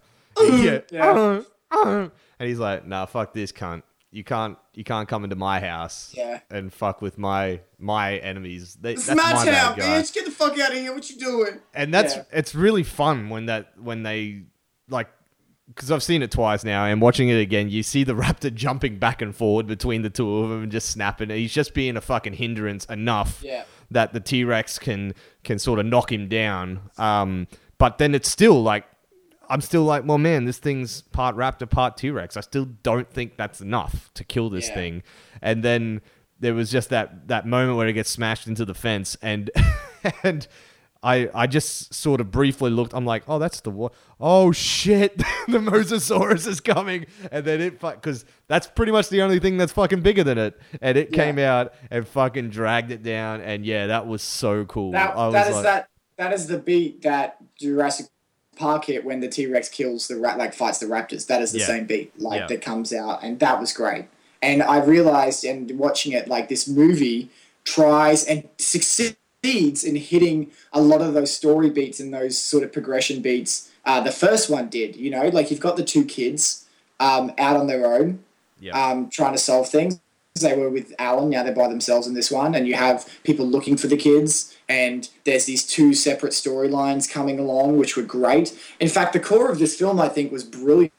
it's like, and he's like, nah, fuck this cunt. You can't come into my house and fuck with my enemies. That's my town, guy. bitch. Get the fuck out of here. What you doing? And it's really fun when they like, because I've seen it twice now, and watching it again, you see the raptor jumping back and forward between the two of them and just snapping. He's just being a fucking hindrance enough that the T-Rex can sort of knock him down. But then it's still like, I'm still like, well, man, this thing's part raptor, part T-Rex. I still don't think that's enough to kill this thing. And then there was just that moment where it gets smashed into the fence, and and I just sort of briefly looked. I'm like, oh, that's the oh shit, the Mosasaurus is coming, and then because that's pretty much the only thing that's fucking bigger than it, and it came out and fucking dragged it down, and that was so cool. That is the beat that Jurassic Park hit when the T-Rex kills fights the raptors. That is the same beat that comes out, and that was great. And I realized, and watching it, like, this movie tries and succeeds in hitting a lot of those story beats and those sort of progression beats. The first one did, you know, like, you've got the two kids out on their own, trying to solve things. They were with Alan, now they're by themselves in this one, and you have people looking for the kids, and there's these two separate storylines coming along, which were great. In fact, the core of this film, I think, was brilliant.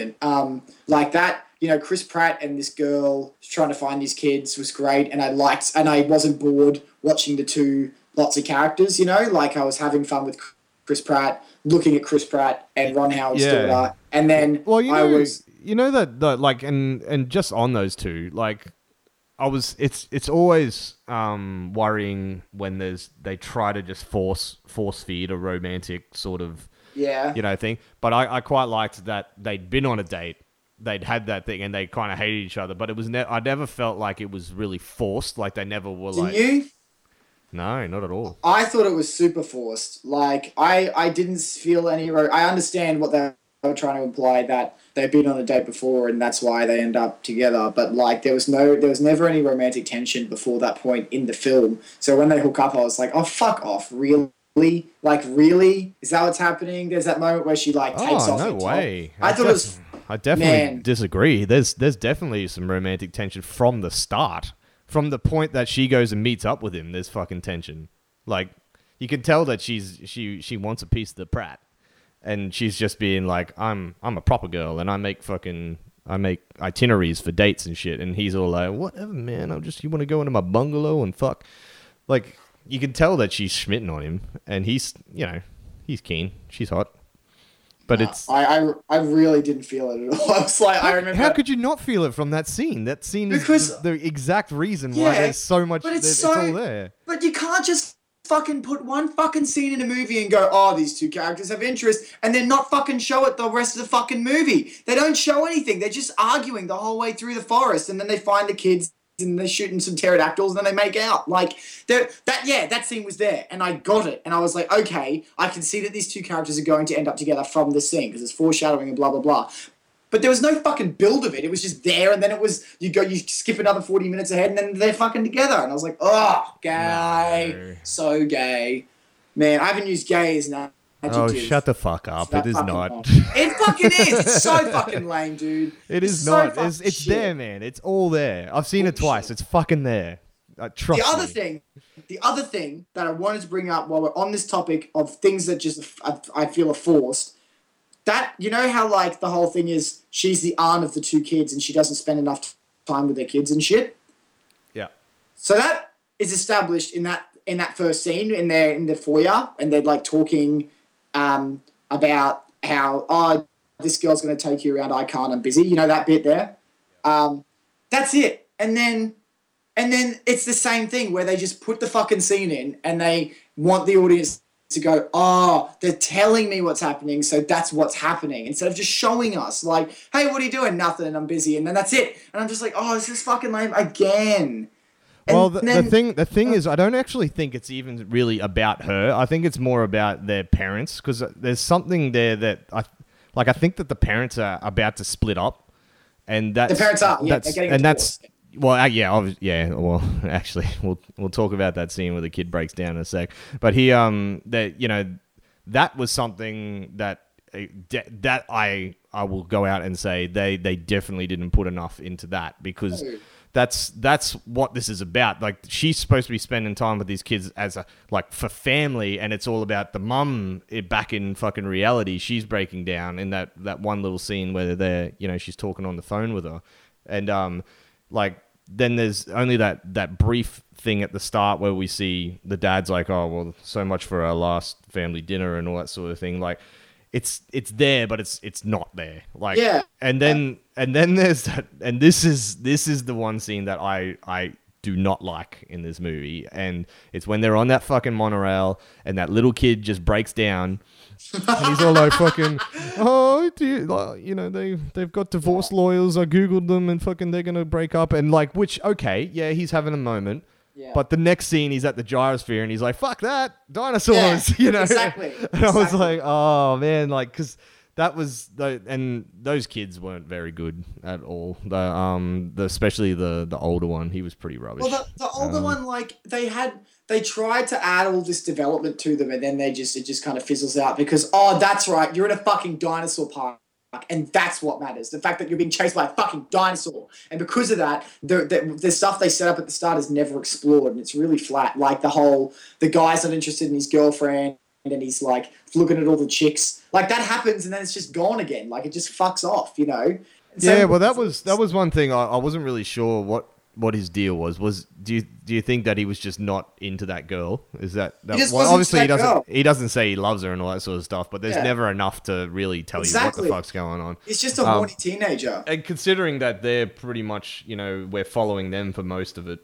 Like that, you know, Chris Pratt and this girl trying to find these kids was great, and I wasn't bored watching the two lots of characters, you know, like I was having fun with Chris Pratt, looking at Chris Pratt and Ron Howard's daughter, and then and just on those two, like, it's always worrying when they try to just force feed a romantic sort of thing. But I quite liked that they'd been on a date, they'd had that thing, and they kind of hated each other. But it was I never felt like it was really forced. Like, they never were. Didn't you? No, not at all. I thought it was super forced. Like, I didn't feel any. I understand what they were trying to imply, that they've been on a date before and that's why they end up together. But, like, there was never any romantic tension before that point in the film. So when they hook up, I was like, oh, fuck off, really? Like, really? Is that what's happening? There's that moment where she, like, takes off her top. No way. I definitely disagree. There's definitely some romantic tension from the start. From the point that she goes and meets up with him, there's fucking tension. Like, you can tell that she wants a piece of the Pratt. And she's just being like, I'm a proper girl, and I make itineraries for dates and shit. And he's all like, whatever, man. You want to go into my bungalow and fuck? Like, you can tell that she's schmitting on him, and he's keen. She's hot. But I really didn't feel it at all. I was like, I remember. How could you not feel it from that scene? That scene is the exact reason why there's so much. It's all there. But you can't just fucking put one fucking scene in a movie and go, oh, these two characters have interest, and then not fucking show it the rest of the fucking movie. They don't show anything. They're just arguing the whole way through the forest, and then they find the kids and they're shooting some pterodactyls, and then they make out. Like, that scene was there, and I got it, and I was like, okay, I can see that these two characters are going to end up together from this scene, because it's foreshadowing and blah, blah, blah. But there was no fucking build of it. It was just there, and then it was, you skip another 40 minutes ahead, and then they're fucking together. And I was like, oh, gay. No. So gay. Man, I haven't used gay as an adjective. Oh, shut the fuck up. It is not. It fucking is. It's so fucking lame, dude. It is not. It's there, man. It's all there. I've seen it twice. It's fucking there. Trust me. The other thing The other thing that I wanted to bring up while we're on this topic of things that just I feel are forced, that, you know how like the whole thing is she's the aunt of the two kids and she doesn't spend enough time with their kids and shit? Yeah. So that is established in that first scene in the foyer, and they're like talking about how, this girl's going to take you around, I can't, I'm busy. You know that bit there? That's it. And then it's the same thing where they just put the fucking scene in and they want the audience to go, oh, they're telling me what's happening, so that's what's happening. Instead of just showing us, like, hey, what are you doing? Nothing, I'm busy. And then that's it. And I'm just like, oh, this is fucking lame again. And well, the thing is, I don't actually think it's even really about her. I think it's more about their parents, because there's something there that I think that the parents are about to split up, and that's the parents are, yeah, they're getting a divorce. Well, well, actually, we'll talk about that scene where the kid breaks down in a sec. But he, that was something that I will go out and say they definitely didn't put enough into that, because that's what this is about. Like, she's supposed to be spending time with these kids as for family, and it's all about the mum back in fucking reality. She's breaking down in that one little scene where she's talking on the phone with her, and then there's only that brief thing at the start where we see the dad's like, oh, well, so much for our last family dinner and all that sort of thing. Like, it's there, but it's not there. Like, yeah. And then there's that, and this is the one scene that I do not like in this movie, and it's when they're on that fucking monorail and that little kid just breaks down. And he's all like, fucking, oh, they've got divorce lawyers. I googled them, and fucking they're gonna break up. And okay, yeah, he's having a moment. Yeah. But the next scene, he's at the gyrosphere, and he's like, "Fuck that, dinosaurs!" Yeah, exactly. And I was like, "Oh man," because that was and those kids weren't very good at all. Especially the older one, he was pretty rubbish. Well, the older one, they tried to add all this development to them, and then it just kind of fizzles out because, oh, that's right, you're in a fucking dinosaur park, and that's what matters. The fact that you're being chased by a fucking dinosaur. And because of that, the stuff they set up at the start is never explored, and it's really flat. Like the guy's not interested in his girlfriend, and he's like looking at all the chicks. Like, that happens, and then it's just gone again. Like, it just fucks off, you know? Yeah, well, that was one thing. I wasn't really sure what his deal was. Do you think that he was just not into that girl? Is that obviously he doesn't say he loves her and all that sort of stuff, but there's never enough to really tell you what the fuck's going on. He's just a horny teenager. And considering that they're pretty much, we're following them for most of it,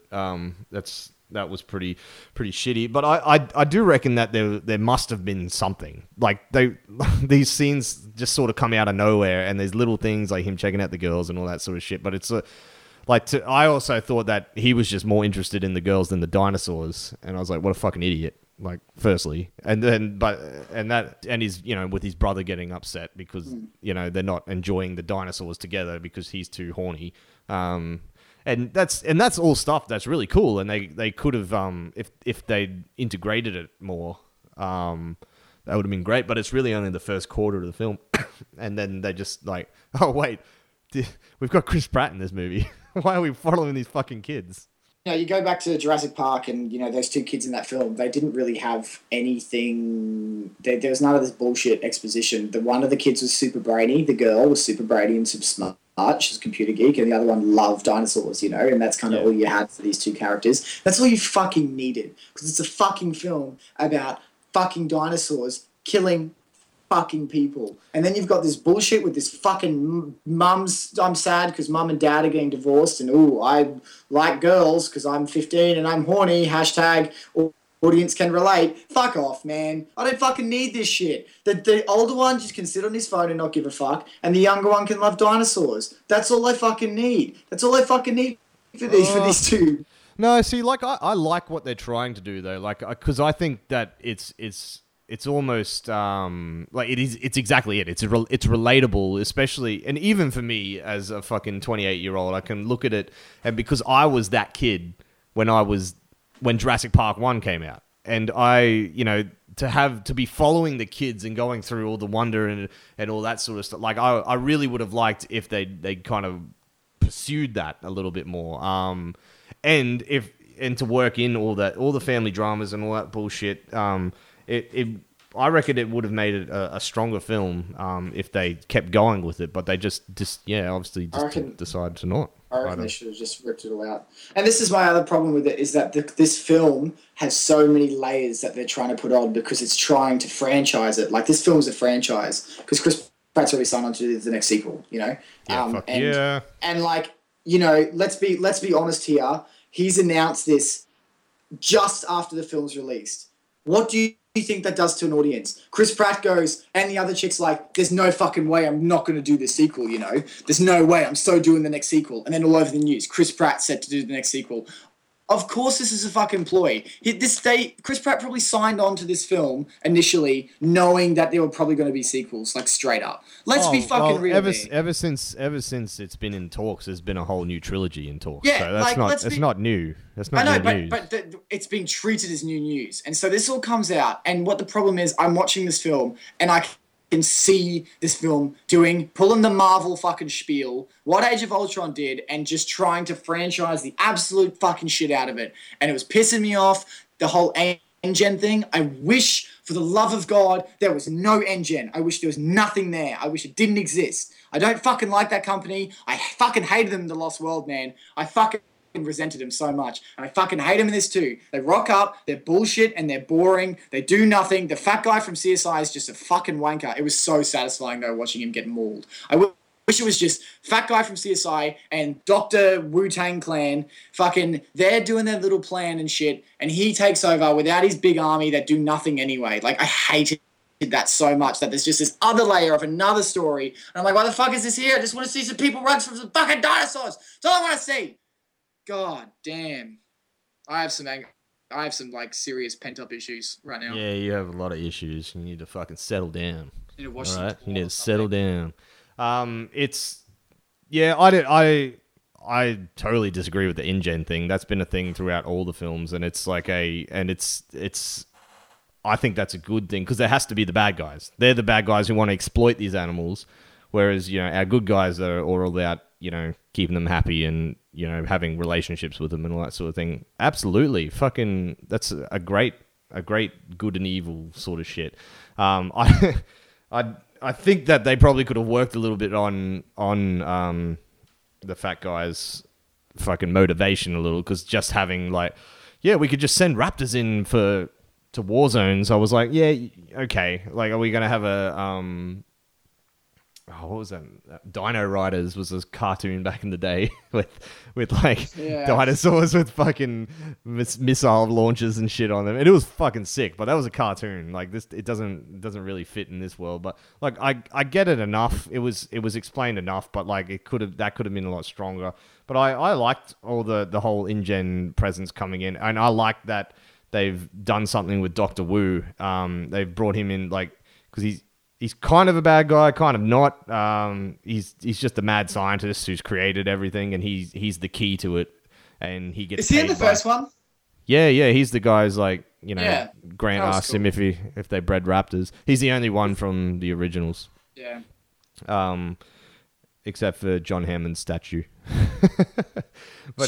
that was pretty shitty. But I do reckon that there must have been something. Like, these scenes just sort of come out of nowhere, and there's little things like him checking out the girls and all that sort of shit. But it's I also thought that he was just more interested in the girls than the dinosaurs, and I was like, what a fucking idiot. Like, firstly, and then he's with his brother getting upset because they're not enjoying the dinosaurs together because he's too horny. And that's all stuff that's really cool, and they could have if they'd integrated it more, that would have been great. But it's really only the first quarter of the film, and then they just like, oh wait, we've got Chris Pratt in this movie. Why are we following these fucking kids? You go back to Jurassic Park, and those two kids in that film, they didn't really have anything. There was none of this bullshit exposition. One of the kids was super brainy. The girl was super brainy and super smart. She's a computer geek, and the other one loved dinosaurs, and that's kind of all you had for these two characters. That's all you fucking needed, because it's a fucking film about fucking dinosaurs killing fucking people. And then you've got this bullshit with this fucking I'm sad because mum and dad are getting divorced, and I like girls because I'm 15 and I'm horny, hashtag audience can relate. Fuck off, man. I don't fucking need this shit. The older one just can sit on his phone and not give a fuck, and the younger one can love dinosaurs. That's all I fucking need. That's all I fucking need for these two. No, see, I like what they're trying to do though, because I think that it's almost it's exactly it. It's relatable, especially, and even for me as a fucking 28-year-old, I can look at it, and because I was that kid when Jurassic Park 1 came out, and to be following the kids and going through all the wonder and all that sort of stuff. Like, I really would have liked if they kind of pursued that a little bit more. And if and to work in all the family dramas and all that bullshit. I reckon it would have made it a stronger film if they kept going with it, but they just obviously decided to not. I reckon they should have just ripped it all out. And this is my other problem with it, is that this film has so many layers that they're trying to put on because it's trying to franchise it. Like, this film's a franchise because Chris Pratt's already signed on to do the next sequel, you know? And like, you know, let's be honest here. He's announced this just after the film's released. What do you think that does to an audience? Chris Pratt goes, and the other chick's like, there's no fucking way I'm not going to do this sequel, you know? There's no way I'm so doing the next sequel. And then all over the news, Chris Pratt set to do the next sequel. Of course this is a fucking ploy. Chris Pratt probably signed on to this film initially knowing that there were probably going to be sequels, like, straight up. Let's be fucking real. Ever since it's been in talks, there's been a whole new trilogy in talks. Yeah, so that's not new. That's not new news. But it's being treated as new news. And so this all comes out, and what the problem is, I'm watching this film, and I can see this film pulling the Marvel fucking spiel, what Age of Ultron did, and just trying to franchise the absolute fucking shit out of it. And it was pissing me off, the whole NGen thing. I wish, for the love of God, there was no NGen. I wish there was nothing there. I wish it didn't exist. I don't fucking like that company. I fucking hated them in The Lost World, man. I fucking resented them so much, and I fucking hate them in this too. They rock up, they're bullshit, and they're boring. They do nothing. The fat guy from CSI is just a fucking wanker. It was so satisfying though watching him get mauled. I wish it was just fat guy from CSI and Dr. Wu-Tang Clan fucking, they're doing their little plan and shit, and he takes over without his big army that do nothing anyway. Like, I hated that so much, that there's just this other layer of another story, and I'm like, why the fuck is this here? I just want to see some people run from some fucking dinosaurs. That's all I want to see. God damn. I have some like serious pent up issues right now. Yeah, you have a lot of issues. You need to fucking settle down. You need to watch all right? You need to settle down. I totally disagree with the InGen thing. That's been a thing throughout all the films, and it's like it's I think that's a good thing because there has to be the bad guys. They're the bad guys who want to exploit these animals, whereas, you know, our good guys are all about, you know, keeping them happy and, you know, having relationships with them and all that sort of thing. Absolutely. Fucking, that's a great good and evil sort of shit. I think that they probably could have worked a little bit on the fat guy's fucking motivation a little, because just having like, yeah, we could just send raptors in to war zones. I was like, yeah, okay. Like, are we going to have a, what was that? Dino Riders was a cartoon back in the day with like dinosaurs with fucking missile launchers and shit on them, and it was fucking sick. But that was a cartoon. Like, this, it doesn't really fit in this world. But like, I get it enough. It was explained enough. But like, that could have been a lot stronger. But I liked all the whole InGen presence coming in, and I like that they've done something with Dr. Wu. They've brought him in, like, because he's kind of a bad guy, kind of not. He's just a mad scientist who's created everything, and he's the key to it. And he gets. Is he in the first one? Yeah. He's the guy's, like, you know. Grant asked him if they bred raptors. He's the only one from the originals. Yeah. Except for John Hammond's statue. But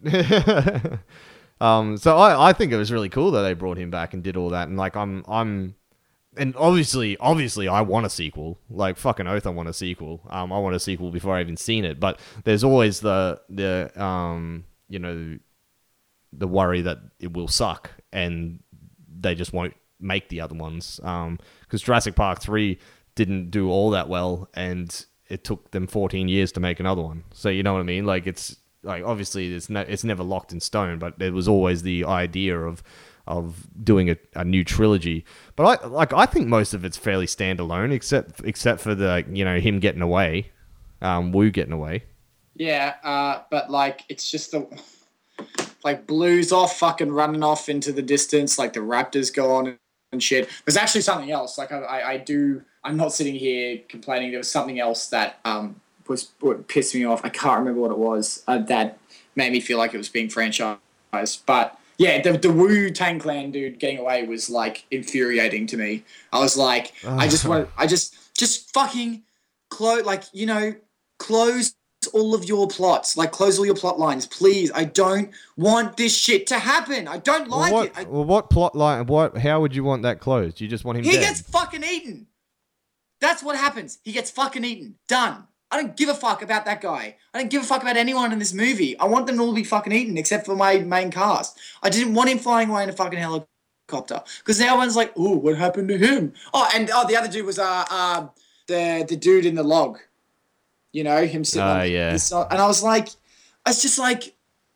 so I think it was really cool that they brought him back and did all that, and like and obviously I want a sequel. Like, fucking oath, I want a sequel. I want a sequel before I even seen it. But there's always the you know, the worry that it will suck and they just won't make the other ones. Because Jurassic Park 3 didn't do all that well, and it took them 14 years to make another one. So you know what I mean? Like, it's like, obviously it's never locked in stone, but there was always the idea of doing a new trilogy. But I think most of it's fairly standalone, except for the, you know, him getting away, Wu getting away. Yeah, but like, it's just like Blue's off fucking running off into the distance, like the Raptors go on and shit. There's actually something else. Like, I'm not sitting here complaining. There was something else that was what pissed me off. I can't remember what it was that made me feel like it was being franchised, but. Yeah, the Wu-Tang Clan dude getting away was, like, infuriating to me. I was like, I just fucking close all of your plots. Like, close all your plot lines, please. I don't want this shit to happen. I don't like it. What plot line? How would you want that closed? You just want him dead? He gets fucking eaten. That's what happens. He gets fucking eaten. Done. I don't give a fuck about that guy. I don't give a fuck about anyone in this movie. I want them all to be fucking eaten, except for my main cast. I didn't want him flying away in a fucking helicopter. Because now everyone's like, ooh, what happened to him? The other dude was the dude in the log. You know, him sitting on yeah. And I was just like,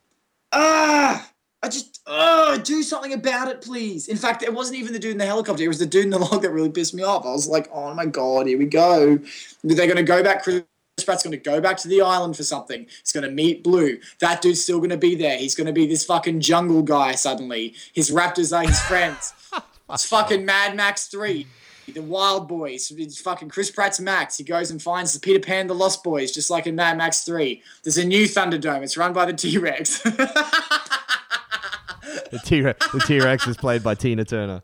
do something about it, please. In fact, it wasn't even the dude in the helicopter. It was the dude in the log that really pissed me off. I was like, oh my God, here we go. They're going to go back. Chris Pratt's going to go back to the island for something. He's going to meet Blue. That dude's still going to be there. He's going to be this fucking jungle guy suddenly. His raptors are his friends. It's fucking Mad Max 3. The Wild Boys. It's fucking Chris Pratt's Max. He goes and finds the Peter Pan, the Lost Boys, just like in Mad Max 3. There's a new Thunderdome. It's run by the T-Rex. The T-Rex is played by Tina Turner.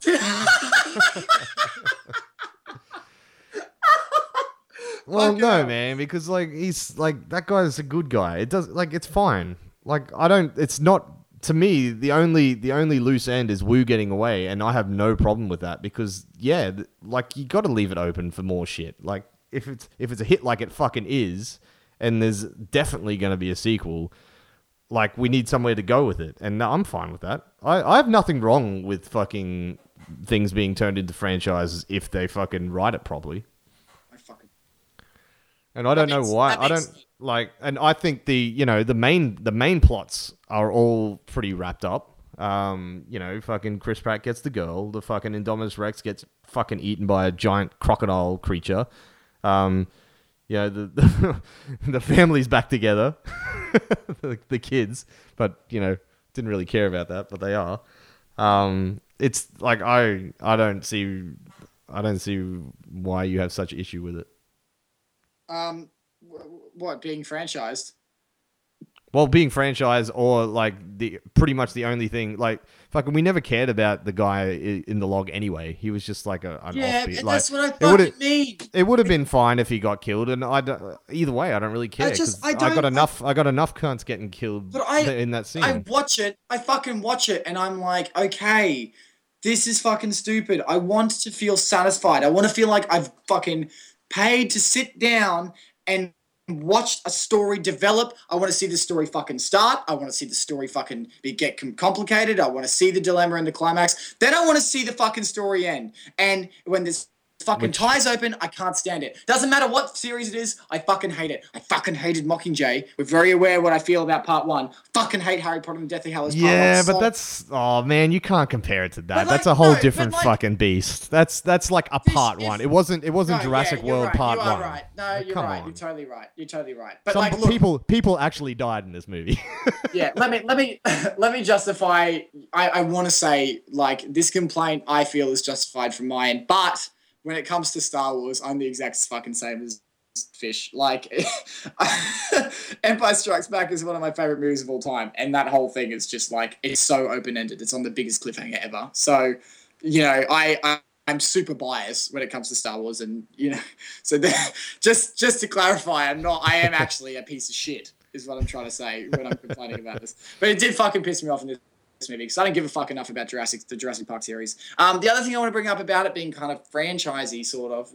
Well, no, man, because like he's like that guy's a good guy. It does like it's fine. Like it's not to me the only loose end is Wu getting away, and I have no problem with that because like you got to leave it open for more shit. Like if it's a hit like it fucking is, and there's definitely going to be a sequel. Like, we need somewhere to go with it. And I'm fine with that. I have nothing wrong with fucking things being turned into franchises if they fucking write it properly. And I don't know why. I don't like, and I think the main plots are all pretty wrapped up. Fucking Chris Pratt gets the girl. The fucking Indominus Rex gets fucking eaten by a giant crocodile creature. The family's back together, the kids, but didn't really care about that, but they are. It's like I don't see why you have such issue with it. What, being franchised? Well, being franchised or like pretty much the only thing, like fucking we never cared about the guy in the log anyway. He was just like an offbeat. And that's what I fucking mean. It would have been fine if he got killed, and either way, I don't really care. I got enough cunts getting killed in that scene. I fucking watch it, and I'm like, okay, this is fucking stupid. I want to feel satisfied. I want to feel like I've fucking paid to sit down and watch a story develop. I want to see the story fucking start. I want to see the story fucking get complicated. I want to see the dilemma and the climax. Then I want to see the fucking story end. And when this fucking ties open, I can't stand it. Doesn't matter what series it is, I fucking hate it. I fucking hated Mockingjay. We're very aware what I feel about part 1. Fucking hate Harry Potter and Deathly Hallows part 1. Yeah, but that's... Oh, man, you can't compare it to that. That's a whole different fucking beast. That's like a part 1. It wasn't Jurassic World part 1. You are right. No, you're right. You're totally right. But some people actually died in this movie. Yeah, let me justify... I want to say, like, this complaint I feel is justified from my end, but... when it comes to Star Wars, I'm the exact fucking same as Fish. Like, Empire Strikes Back is one of my favorite movies of all time, and that whole thing is just like, it's so open-ended. It's on the biggest cliffhanger ever. So, I'm super biased when it comes to Star Wars, and so just to clarify, I am actually a piece of shit, is what I'm trying to say when I'm complaining about this. But it did fucking piss me off in this movie because I don't give a fuck enough about the Jurassic Park series. The other thing I want to bring up about it being kind of franchisey sort of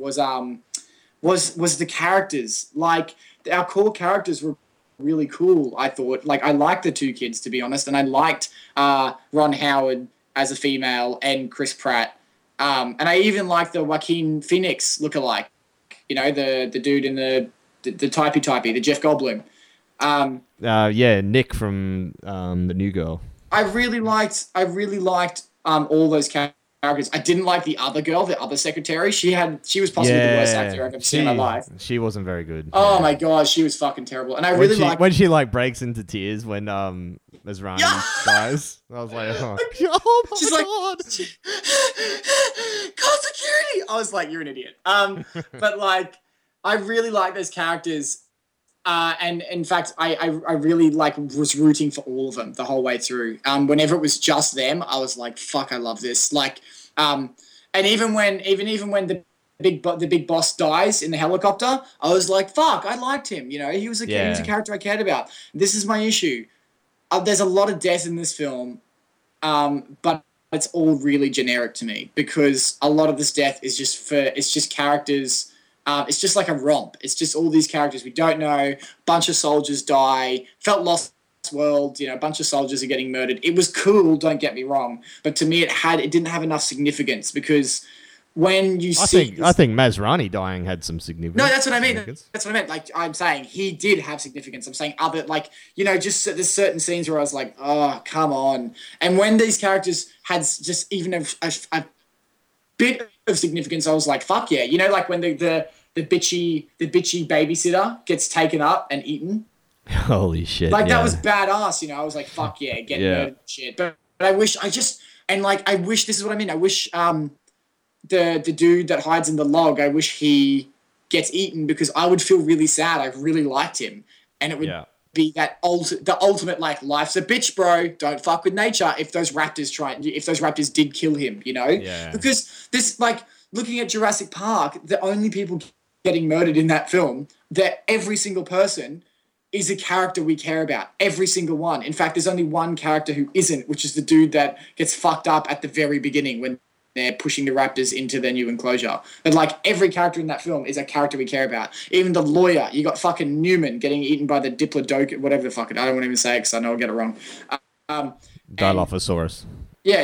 was the characters. Like, our core characters were really cool, I thought. Like, I liked the 2 kids, to be honest, and I liked Ron Howard as a female and Chris Pratt. And I even liked the Joaquin Phoenix lookalike. The dude in the typey, the Jeff Goldblum. Nick from The New Girl. I really liked all those characters. I didn't like the other girl, the other secretary. She was possibly the worst actor I've ever seen in my life. She wasn't very good. Oh my god, she was fucking terrible. And when she like breaks into tears when Masrani dies. I was like, oh my god. Call security. I was like, you're an idiot. But like, I really like those characters. And in fact, I really was rooting for all of them the whole way through. Whenever it was just them, I was like, fuck, I love this. Like, and even when the the big boss dies in the helicopter, I was like, fuck, I liked him. You know, he was a character I cared about. This is my issue. There's a lot of death in this film, but it's all really generic to me because a lot of this death is just characters. It's just like a romp. It's just all these characters we don't know. Bunch of soldiers die. Felt Lost World. You know, a bunch of soldiers are getting murdered. It was cool. Don't get me wrong, but to me, it didn't have enough significance because when you I think Masrani dying had some significance. No, that's what I mean. That's what I meant. Like, I'm saying he did have significance. I'm saying other, like, you know, just there's certain scenes where I was like, oh, come on. And when these characters had just even a bit of significance, I was like, fuck yeah. You know, like when the bitchy babysitter gets taken up and eaten. Holy shit. Like, that was badass, you know. I was like, fuck yeah, getting murdered and shit. But I wish, this is what I mean. I wish, the dude that hides in the log, I wish he gets eaten because I would feel really sad. I really liked him. And it would be that the ultimate, like, life's a bitch, bro. Don't fuck with nature if those raptors did kill him, you know? Yeah. Because this, like, looking at Jurassic Park, the only people getting murdered in that film, that every single person is a character we care about. Every single one. In fact, there's only one character who isn't, which is the dude that gets fucked up at the very beginning when they're pushing the raptors into their new enclosure. But, like, every character in that film is a character we care about. Even the lawyer. You got fucking Newman getting eaten by the Diplodocus, whatever the fuck it. I don't want to even say it because I know I'll get it wrong. Dilophosaurus. Yeah,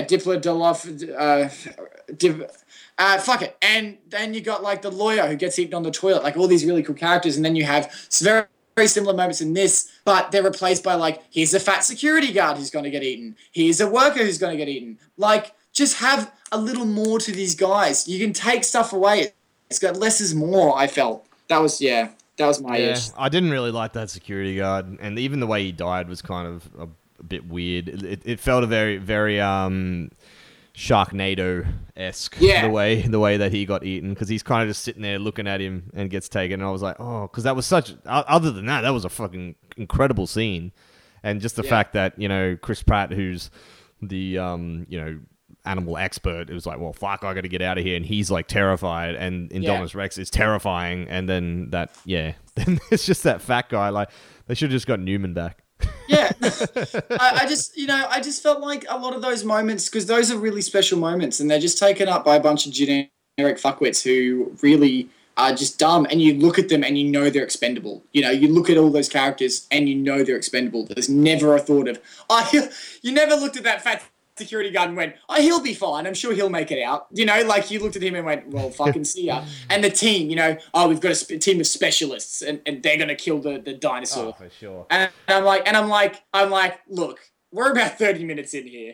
fuck it. And then you got, like, the lawyer who gets eaten on the toilet. Like, all these really cool characters. And then you have very, very similar moments in this, but they're replaced by, like, here's a fat security guard who's going to get eaten. Here's a worker who's going to get eaten. Like, just have a little more to these guys. You can take stuff away. It's got less is more, I felt. That was my ish. I didn't really like that security guard, and even the way he died was kind of a bit weird. It felt a very, very Sharknado-esque, the way that he got eaten, because he's kind of just sitting there looking at him and gets taken, and I was like, oh, because that was other than that was a fucking incredible scene. And just the fact that, you know, Chris Pratt, who's the, you know, animal expert, it was like, well, fuck, I got to get out of here, and he's like terrified, and Indominus Rex is terrifying, and then then it's just that fat guy. Like, they should have just got Newman back. Yeah, I just felt like a lot of those moments, because those are really special moments, and they're just taken up by a bunch of generic fuckwits who really are just dumb, and you look at them and you know they're expendable. You know, you look at all those characters and you know they're expendable. There's never a thought of, you never looked at that fat security guard and went, oh, he'll be fine. I'm sure he'll make it out. You know, like, you looked at him and went, well, fucking see ya. And the team, you know, we've got a team of specialists and they're going to kill the dinosaur. Oh, for sure. And I'm like, look, we're about 30 minutes in here.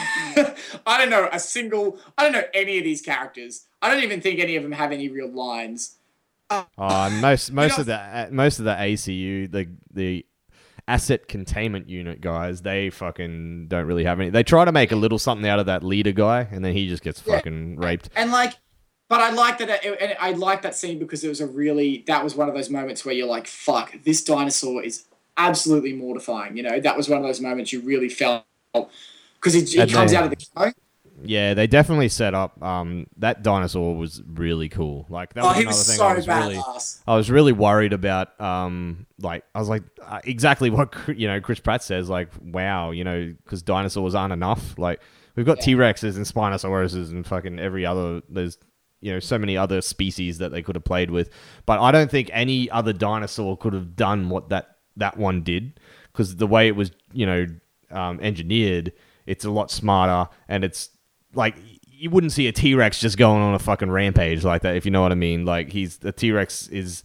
I don't know any of these characters. I don't even think any of them have any real lines. Most of the ACU, the asset containment unit guys, they fucking don't really have any. They try to make a little something out of that leader guy, and then he just gets fucking raped. And but I like that. And I like that scene because it was that was one of those moments where you're like, fuck, this dinosaur is absolutely mortifying. You know, that was one of those moments you really felt, because he comes out of the snow. Yeah, they definitely set up. That dinosaur was really cool. Like, that was another thing. I was really worried about. Like, I was like, exactly what, you know, Chris Pratt says. Like, wow, you know, because dinosaurs aren't enough. Like, we've got T-Rexes and Spinosauruses and fucking every other. There's, you know, so many other species that they could have played with, but I don't think any other dinosaur could have done what that one did, because the way it was, you know, engineered, it's a lot smarter, and it's like, you wouldn't see a T-Rex just going on a fucking rampage like that, if you know what I mean. Like, the T-Rex is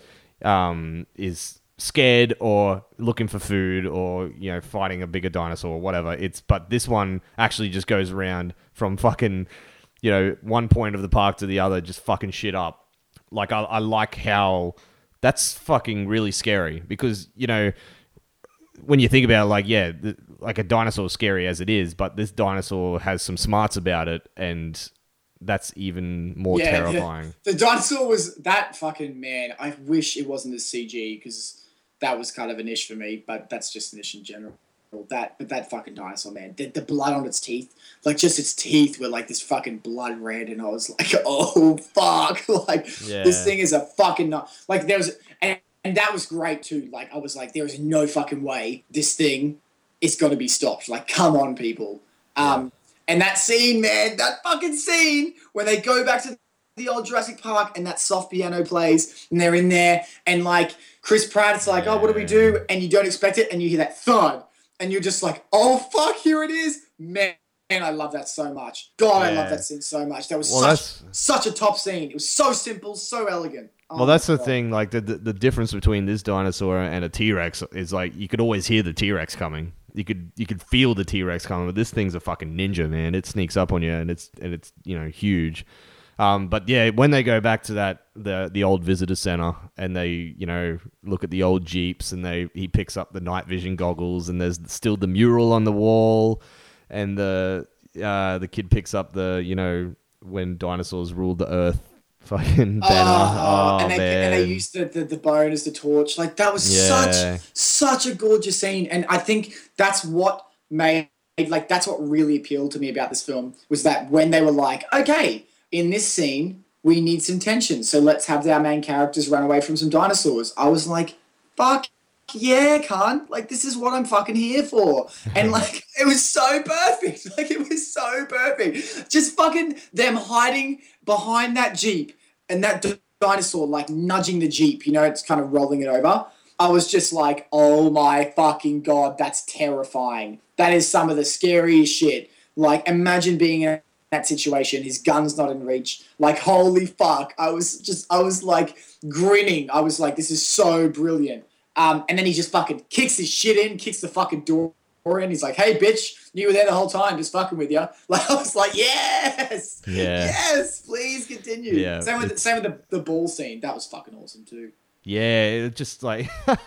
scared or looking for food, or, you know, fighting a bigger dinosaur or whatever. But this one actually just goes around from fucking, you know, one point of the park to the other, just fucking shit up. Like, I like how that's fucking really scary, because, you know, when you think about it, like, like a dinosaur is scary as it is, but this dinosaur has some smarts about it, and that's even more terrifying. The dinosaur was that fucking, man. I wish it wasn't a CG, because that was kind of an ish for me, but that's just an ish in general. that fucking dinosaur, man, the blood on its teeth, like just its teeth were like this fucking blood red, and I was like, oh fuck, like this thing is a fucking like there was and that was great too. Like I was like, there is no fucking way this thing is gonna be stopped. Like come on, people. And that scene, man, that fucking scene when they go back to the old Jurassic Park and that soft piano plays and they're in there and like Chris Pratt's like, oh, what do we do? And you don't expect it and you hear that thud and you're just like, oh fuck, here it is. Man, I love that so much. God, I love that scene so much. That was such a top scene. It was so simple, so elegant. Oh well, that's the thing. Like the difference between this dinosaur and a T-Rex is like you could always hear the T-Rex coming. You could feel the T-Rex coming, but this thing's a fucking ninja, man. It sneaks up on you, and it's huge. But yeah, when they go back to the old visitor center, and they look at the old Jeeps, and he picks up the night vision goggles, and there's still the mural on the wall, and the kid picks up the when dinosaurs ruled the earth. Fucking banner. And they used the bone as the torch. Like that was such a gorgeous scene. And I think that's what that's what really appealed to me about this film was that when they were like, okay, in this scene, we need some tension. So let's have our main characters run away from some dinosaurs. I was like, fuck yeah, cunt. Like this is what I'm fucking here for. And like it was so perfect. Like it was so perfect. Just fucking them hiding behind that Jeep and that dinosaur like nudging the Jeep, it's kind of rolling it over. I was just like, oh my fucking God, that's terrifying. That is some of the scariest shit. Like imagine being in that situation, his gun's not in reach. Like holy fuck. I was like grinning. I was like, this is so brilliant. And then he just fucking kicks his shit in, kicks the fucking door in. He's like, hey, bitch, you were there the whole time, just fucking with you. Like, I was like, yes! Yeah. Yes, please continue. Yeah, same with the ball scene. That was fucking awesome, too. Yeah, it just like...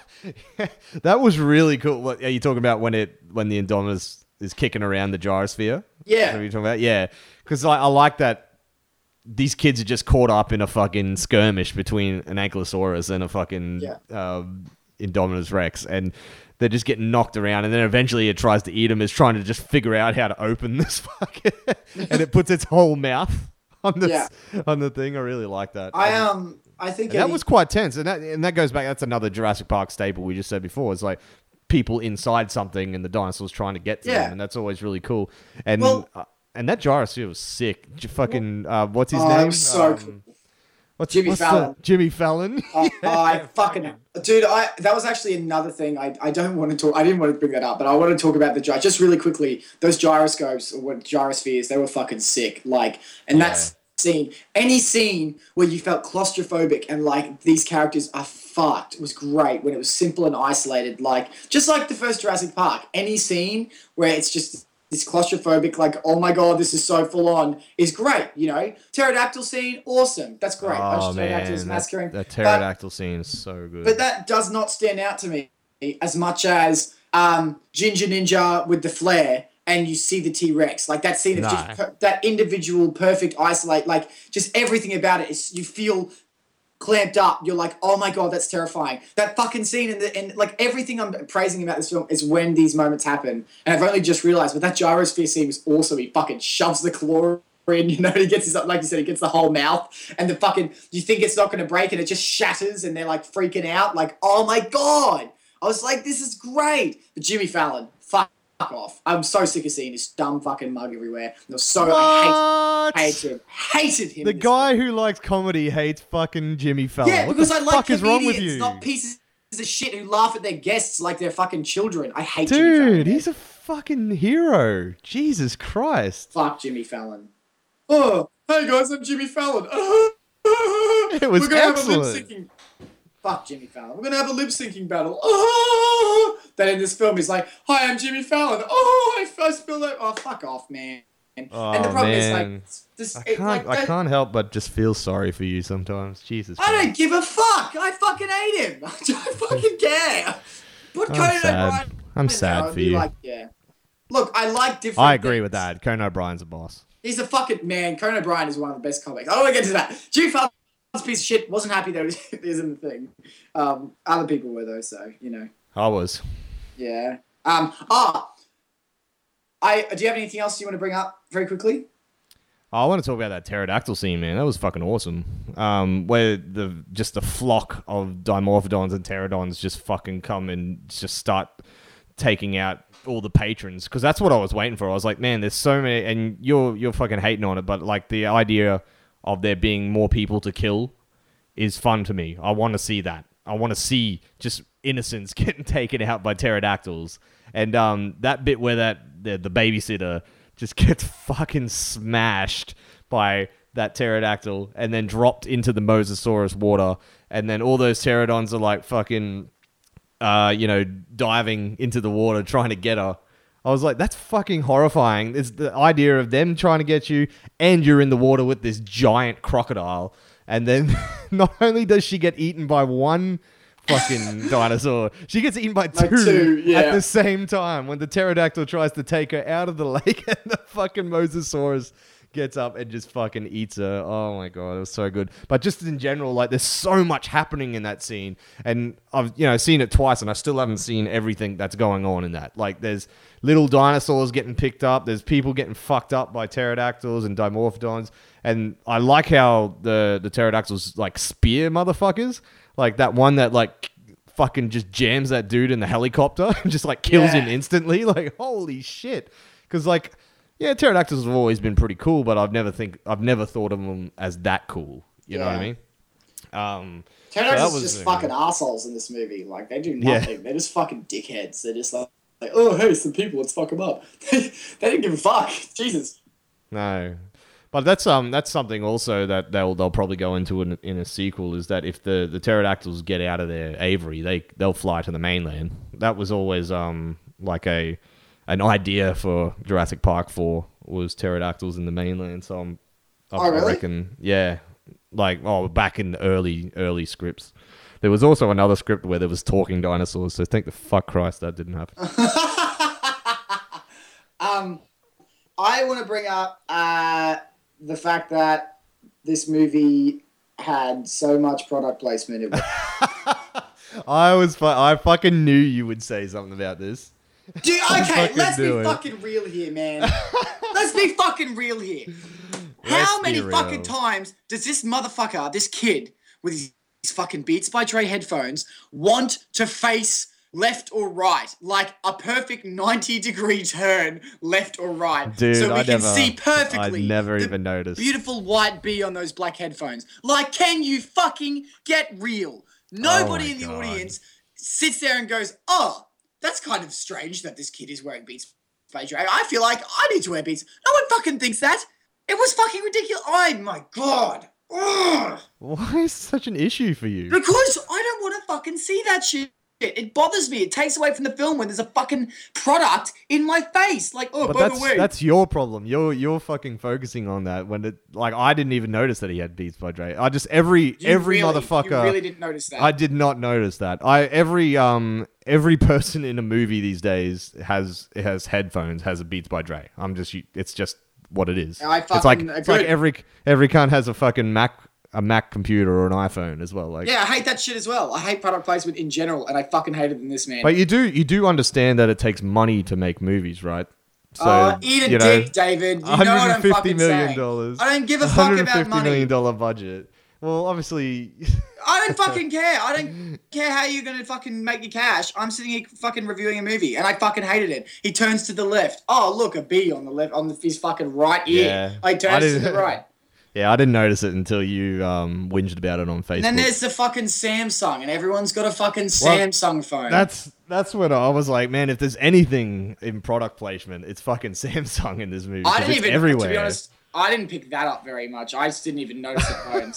that was really cool. What are you talking about when the Indominus is kicking around the gyrosphere? Yeah. What are you talking about? Yeah. Because I like that these kids are just caught up in a fucking skirmish between an Ankylosaurus and a fucking... Indominus Rex, and they're just getting knocked around, and then eventually it tries to eat them. It's trying to just figure out how to open this fucking, and it puts its whole mouth on the thing. I really like that. I think that was quite tense, and that goes back. That's another Jurassic Park staple we just said before. It's like people inside something, and the dinosaurs trying to get to them, and that's always really cool. And and that gyrosphere was sick. Fucking what's his name? It was so cool. Jimmy Fallon. Jimmy Fallon. I fucking dude. That was actually another thing. I don't want to talk. I didn't want to bring that up, but I want to talk about just really quickly. Those gyroscopes or gyrospheres, they were fucking sick. Like, and that's scene. Any scene where you felt claustrophobic and like these characters are fucked was great. When it was simple and isolated, like just like the first Jurassic Park. Any scene where it's just this claustrophobic, like, oh my God, this is so full on, is great, Pterodactyl scene, awesome. That's great. Oh, man, massacring. That pterodactyl scene is so good. But that does not stand out to me as much as Ginger Ninja with the flare and you see the T-Rex. Like that scene of just that individual perfect isolate, like just everything about it is you feel clamped up. You're like, oh my God, that's terrifying. That fucking scene and like everything I'm praising about this film is when these moments happen. And I've only just realized, but that gyrosphere scene was awesome. He fucking shoves the claw in, he gets his, like you said, he gets the whole mouth and the fucking, you think it's not going to break and it just shatters and they're like freaking out. Like, oh my God. I was like, this is great. But Jimmy Fallon, fuck off. I'm so sick of seeing this dumb fucking mug everywhere. I hated him. The guy who likes comedy hates fucking Jimmy Fallon. Yeah, because I like comedians, is wrong with you? Not pieces of shit who laugh at their guests like they're fucking children. I hate Jimmy Fallon. Dude, he's a fucking hero. Jesus Christ. Fuck Jimmy Fallon. Oh, hey guys, I'm Jimmy Fallon. It was excellent. Fuck Jimmy Fallon. We're going to have a lip-syncing battle. Oh! That in this film is like, hi, I'm Jimmy Fallon. Oh, I spilled it. Oh, fuck off, man. Oh, and the problem is, like, I can't help but just feel sorry for you sometimes. Jesus Christ. I don't give a fuck. I fucking hate him. I don't fucking care. Put Conan O'Brien. I'm sad for you. Like, yeah. Look, I like different I agree with that. Conan O'Brien's a boss. He's a fucking man. Conan O'Brien is one of the best comics. I don't want to get to that. Jimmy Fallon. Piece of shit. Wasn't happy that it isn't the thing. Other people were though, so I was. Yeah. Do you have anything else you want to bring up very quickly? I want to talk about that pterodactyl scene, man. That was fucking awesome. Where the flock of Dimorphodons and pterodons just fucking come and just start taking out all the patrons. Because that's what I was waiting for. I was like, man, there's so many, and you're fucking hating on it, but like the idea of there being more people to kill is fun to me. I want to see that. I want to see just innocents getting taken out by pterodactyls. And that bit where the babysitter just gets fucking smashed by that pterodactyl and then dropped into the Mosasaurus water. And then all those pterodons are like fucking, diving into the water trying to get her. I was like, that's fucking horrifying. It's the idea of them trying to get you and you're in the water with this giant crocodile. And then not only does she get eaten by one fucking dinosaur, she gets eaten by two at the same time when the pterodactyl tries to take her out of the lake and the fucking Mosasaurus gets up and just fucking eats her. Oh my god, it was so good. But just in general, like there's so much happening in that scene, and I've seen it twice and I still haven't seen everything that's going on in that. Like there's little dinosaurs getting picked up, there's people getting fucked up by pterodactyls and dimorphodons, and I like how the pterodactyls like spear motherfuckers. Like that one that like fucking just jams that dude in the helicopter and just like kills him instantly. Like holy shit. Because like, yeah, pterodactyls have always been pretty cool, but I've never thought of them as that cool. You know what I mean? Pterodactyls are just fucking assholes in this movie. Like they do nothing. They're just fucking dickheads. They're just like, oh hey, some people, let's fuck them up. They didn't give a fuck. Jesus. No. But that's something also that they'll probably go into in a sequel, is that if the pterodactyls get out of their aviary, they'll fly to the mainland. That was always like an idea for Jurassic Park 4 was pterodactyls in the mainland. So I reckon, yeah, back in the early scripts. There was also another script where there was talking dinosaurs. So thank the fuck Christ that didn't happen. I want to bring up the fact that this movie had so much product placement. I fucking knew you would say something about this. Dude, okay, let's be fucking real here, man. Let's be fucking real here. How many fucking times does this motherfucker, this kid with his fucking Beats by Dre headphones, want to face left or right, like a perfect 90-degree turn left or right, dude, so we can see perfectly. I never even noticed. Beautiful white bee on those black headphones. Like, can you fucking get real? Nobody in the audience sits there and goes, "Oh, that's kind of strange that this kid is wearing Beats by Dre. I feel like I need to wear Beats." No one fucking thinks that. It was fucking ridiculous. Oh my god. Ugh. Why is it such an issue for you? Because I don't want to fucking see that shit. It bothers me. It takes away from the film when there's a fucking product in my face. Like, oh, but that's your problem. You're fucking focusing on that when it, like, I didn't even notice that he had Beats by Dre. I just every motherfucker. You really didn't notice that. I did not notice that. Every person in a movie these days has headphones, has a Beats by Dre. It's just what it is. It's like every cunt has a fucking Mac computer or an iPhone as well. Like, yeah, I hate that shit as well. I hate product placement in general, and I fucking hate it in this, man. But you do understand that it takes money to make movies, right? So, eat a dick, David. You know what I'm fucking saying. I don't give a fuck about money. $150 million budget. Well, obviously... I don't fucking care. I don't care how you're going to fucking make your cash. I'm sitting here fucking reviewing a movie, and I fucking hated it. He turns to the left. Oh, look, a bee on the left, on his fucking right ear. Yeah, he turns to the right. Yeah, I didn't notice it until you whinged about it on Facebook. And then there's the fucking Samsung, and everyone's got a fucking Samsung phone. That's what I was like, man, if there's anything in product placement, it's fucking Samsung in this movie. Everywhere. To be honest, I didn't pick that up very much. I just didn't even notice the phones.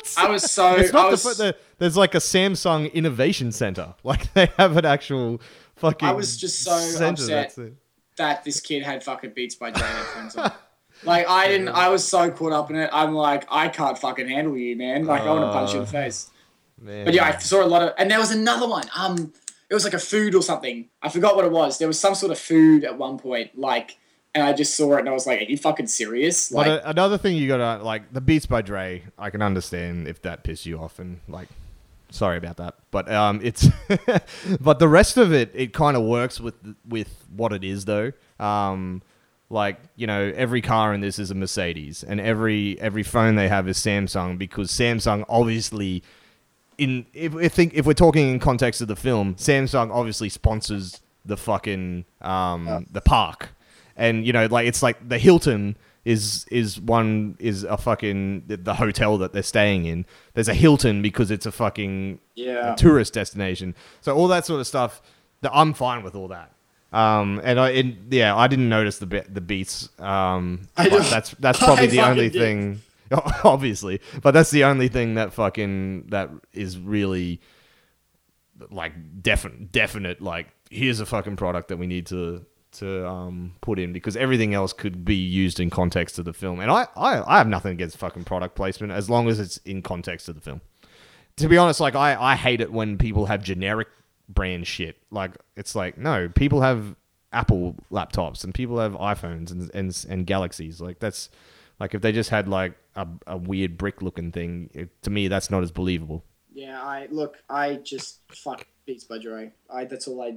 There's like a Samsung Innovation Center. Like, they have an actual fucking... I was just so upset that this kid had fucking Beats by Dre headphones on. Like, I was so caught up in it. I'm like, I can't fucking handle you, man. Like, I want to punch you in the face. Man. But yeah, I saw a lot of, and there was another one. It was like a food or something. I forgot what it was. There was some sort of food at one point, like, and I just saw it and I was like, are you fucking serious? Like, another thing you gotta, like, the Beats by Dre, I can understand if that pisses you off and, like, Sorry about that, but it's but the rest of it kind of works with what it is though. Like, you know, every car in this is a Mercedes, and every phone they have is Samsung, because Samsung obviously, if we're talking in context of the film, Samsung obviously sponsors the fucking the park, and you know, like, it's like the Hilton is a fucking the hotel that they're staying in. There's a Hilton because it's a fucking a tourist destination. So all that sort of stuff, I'm fine with all that. And I didn't notice the beats. But that's probably the only thing, obviously. But that's the only thing that is really like definite. Like, here's a fucking product that we need to put in, because everything else could be used in context of the film. And I have nothing against fucking product placement as long as it's in context of the film. To be honest, like, I hate it when people have generic brand shit. Like, it's like, no, people have Apple laptops and people have iPhones and Galaxies. Like, that's like, if they just had like a weird brick looking thing, to me that's not as believable. Yeah, I just fuck Beats by Dre. That's all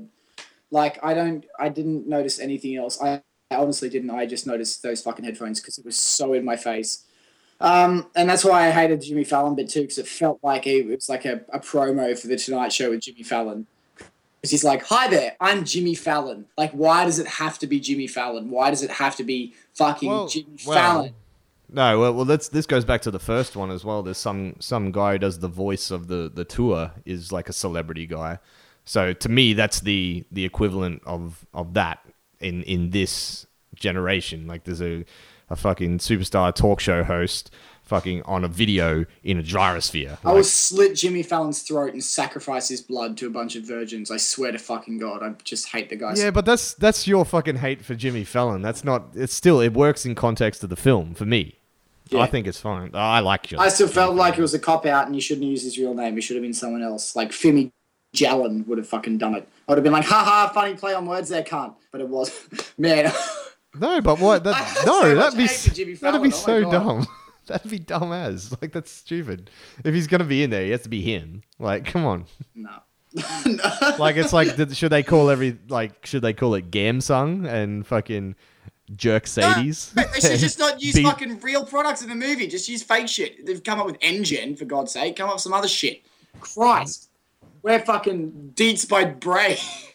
I didn't notice anything else. I honestly didn't. I just noticed those fucking headphones because it was so in my face. And that's why I hated Jimmy Fallon bit too, because it felt like it was like a promo for the Tonight Show with Jimmy Fallon. Because he's like, "Hi there, I'm Jimmy Fallon." Like, why does it have to be Jimmy Fallon? Why does it have to be fucking Jimmy Fallon? No, well, this goes back to the first one as well. There's some guy who does the voice of the tour, is like a celebrity guy. So to me, that's the equivalent of that in this generation. Like, there's a fucking superstar talk show host fucking on a video in a gyrosphere. I will slit Jimmy Fallon's throat and sacrifice his blood to a bunch of virgins. I swear to fucking God, I just hate the guy. Yeah, but that's your fucking hate for Jimmy Fallon. That's not. It works in context of the film for me. Yeah. I think it's fine. I like you. I still felt like it was a cop out, and you shouldn't use his real name. It should have been someone else. Like Fimi Jalen would have fucking done it. I would have been like, haha, funny play on words there, cunt. But it was, man. No, but what? That'd be so God. dumb. That'd be dumb as. Like, that's stupid. If he's going to be in there, he has to be him. Like, come on. No. Like, it's like, should they call it Gamsung and fucking Jerk Sadies? No, they should just not use fucking real products in the movie. Just use fake shit. They've come up with Engine, for God's sake. Come up with some other shit. Christ. We're fucking Beats by Dre.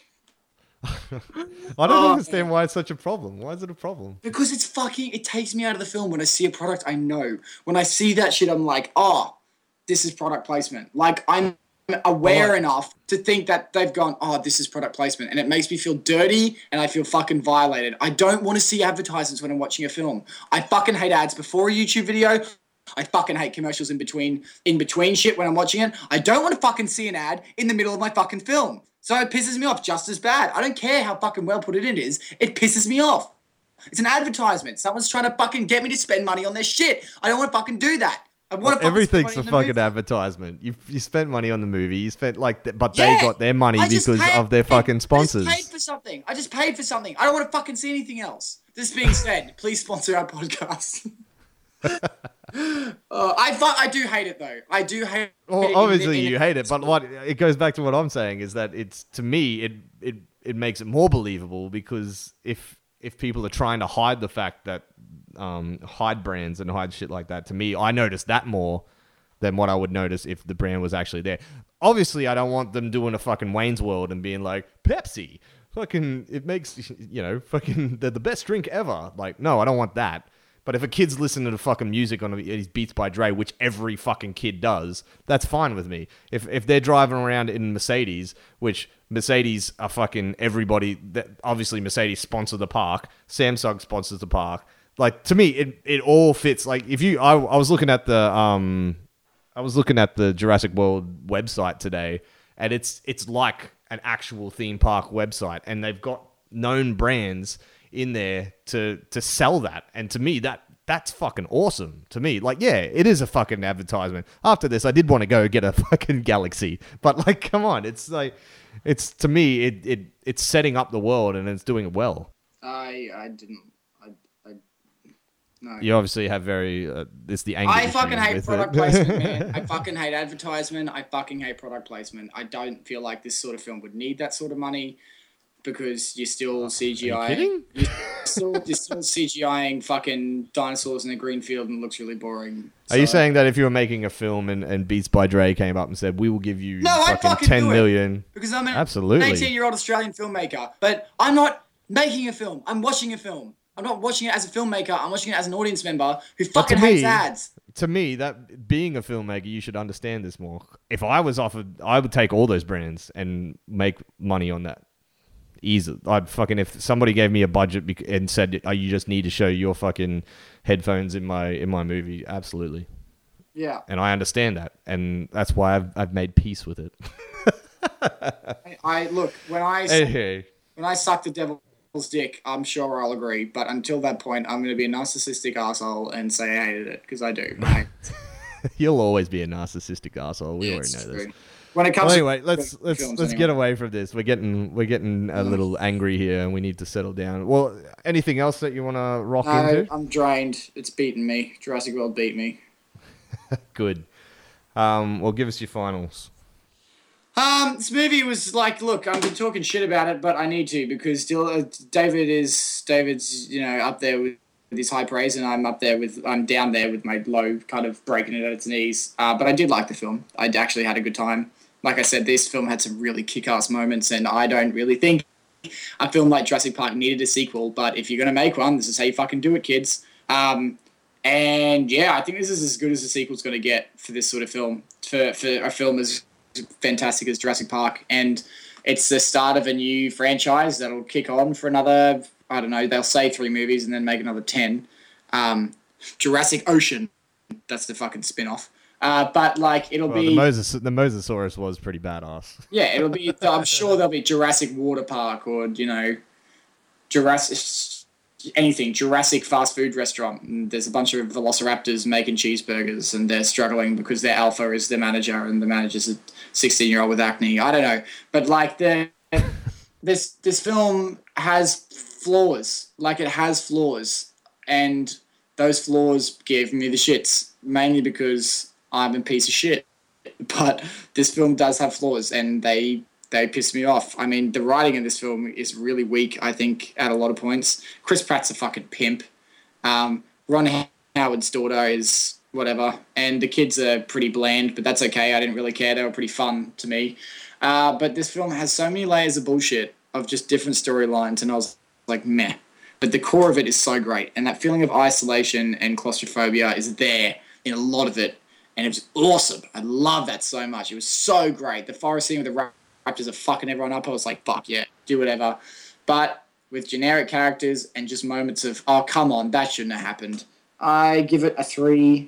I don't understand why it's such a problem. Why is it a problem? Because it takes me out of the film when I see a product I know. When I see that shit, I'm like, oh, this is product placement. Like, I'm aware enough to think that they've gone, oh, this is product placement. And it makes me feel dirty and I feel fucking violated. I don't want to see advertisements when I'm watching a film. I fucking hate ads before a YouTube video. I fucking hate commercials in between shit when I'm watching it. I don't want to fucking see an ad in the middle of my fucking film. So it pisses me off just as bad. I don't care how fucking well put it is. It pisses me off. It's an advertisement. Someone's trying to fucking get me to spend money on their shit. I don't want to fucking do that. I want to everything's a fucking advertisement. You spent money on the movie. You spent but they got their money because of their fucking sponsors. I just paid for something. I don't want to fucking see anything else. This being said, please sponsor our podcast. I do hate it though. I do hate. Well, obviously you hate it, but what it goes back to what I'm saying is that it's, to me, it makes it more believable, because if people are trying to hide the fact that hide brands and hide shit like that, to me, I notice that more than what I would notice if the brand was actually there. Obviously, I don't want them doing a fucking Wayne's World and being like, Pepsi, fucking, it makes, fucking, they're the best drink ever. Like, no, I don't want that. But if a kid's listening to fucking music on his Beats by Dre, which every fucking kid does, that's fine with me. If they're driving around in Mercedes, which Mercedes are fucking everybody, obviously Mercedes sponsor the park, Samsung sponsors the park. Like, to me, it all fits. Like, I was looking at the Jurassic World website today, and it's like an actual theme park website, and they've got known brands in there to sell that. And to me, that's fucking awesome. To me, like, yeah, it is a fucking advertisement. After this, I did want to go get a fucking Galaxy, but like, come on, it's like, it's, to me, it's setting up the world and it's doing it well. No. You obviously have very it's the anger. I fucking issues hate with product it. placement, man. I fucking hate advertisement. I fucking hate product placement. I don't feel like this sort of film would need that sort of money because you're still CGI. Are you kidding? You're still CGIing fucking dinosaurs in a green field and it looks really boring. Are you saying that if you were making a film and Beats by Dre came up and said, we will give you I'd fucking 10 do million? it because I'm an Absolutely. 18-year-old Australian filmmaker, but I'm not making a film. I'm watching a film. I'm not watching it as a filmmaker. I'm watching it as an audience member who fucking hates ads. To me, that being a filmmaker, you should understand this more. If I was offered, I would take all those brands and make money on that. Easy. I'd fucking, if somebody gave me a budget and said, "Oh, you just need to show your fucking headphones in my movie," absolutely. Yeah. And I understand that, and that's why I've made peace with it. I look when I Hey. when I suck the devil's dick, I'm sure I'll agree. But until that point, I'm going to be a narcissistic asshole and say I hated it because I do. You'll always be a narcissistic asshole. We already know this. When it comes anyway, to let's get away from this. We're getting a little angry here, and we need to settle down. Well, anything else that you want to rock into? I'm drained. It's beaten me. Jurassic World beat me. Good. Well, give us your finals. This movie was like, look, I've been talking shit about it, but I need to because still, David's up there with his high praise, and I'm down there with my low, kind of breaking it at its knees. But I did like the film. I actually had a good time. Like I said, this film had some really kick-ass moments, and I don't really think a film like Jurassic Park needed a sequel. But if you're gonna make one, this is how you fucking do it, kids. And yeah, I think this is as good as the sequel's gonna get for this sort of film. For a film as fantastic as Jurassic Park, and it's the start of a new franchise that'll kick on for another, I don't know, they'll say 3 movies and then make another 10. Jurassic Ocean, that's the fucking spin-off. But like it'll be the Mosasaurus was pretty badass. Yeah, it'll be. I'm sure there'll be Jurassic Water Park or Jurassic anything, Jurassic fast food restaurant. And there's a bunch of velociraptors making cheeseburgers, and they're struggling because their alpha is the manager, and the manager's a 16-year-old with acne. I don't know, but like this film has flaws. Like it has flaws, and those flaws give me the shits. Mainly because I'm a piece of shit. But this film does have flaws, and they piss me off. I mean, the writing in this film is really weak, I think, at a lot of points. Chris Pratt's a fucking pimp. Ron Howard's daughter is whatever. And the kids are pretty bland, but that's okay. I didn't really care. They were pretty fun to me. But this film has so many layers of bullshit of just different storylines, and I was like, meh. But the core of it is so great. And that feeling of isolation and claustrophobia is there in a lot of it. And it was awesome. I love that so much. It was so great. The forest scene with the raptors are fucking everyone up. I was like, fuck yeah, do whatever. But with generic characters and just moments of, oh, come on, that shouldn't have happened. I give it a 3.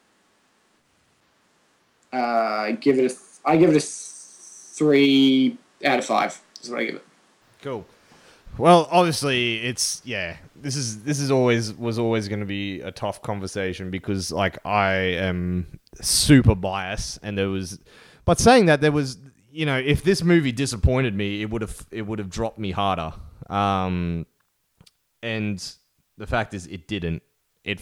I give it a 3 out of 5 is what I give it. Cool. Well, obviously, it's This is always going to be a tough conversation because, like, I am super biased, and but saying that there was, if this movie disappointed me, it would have dropped me harder. And the fact is, it didn't. It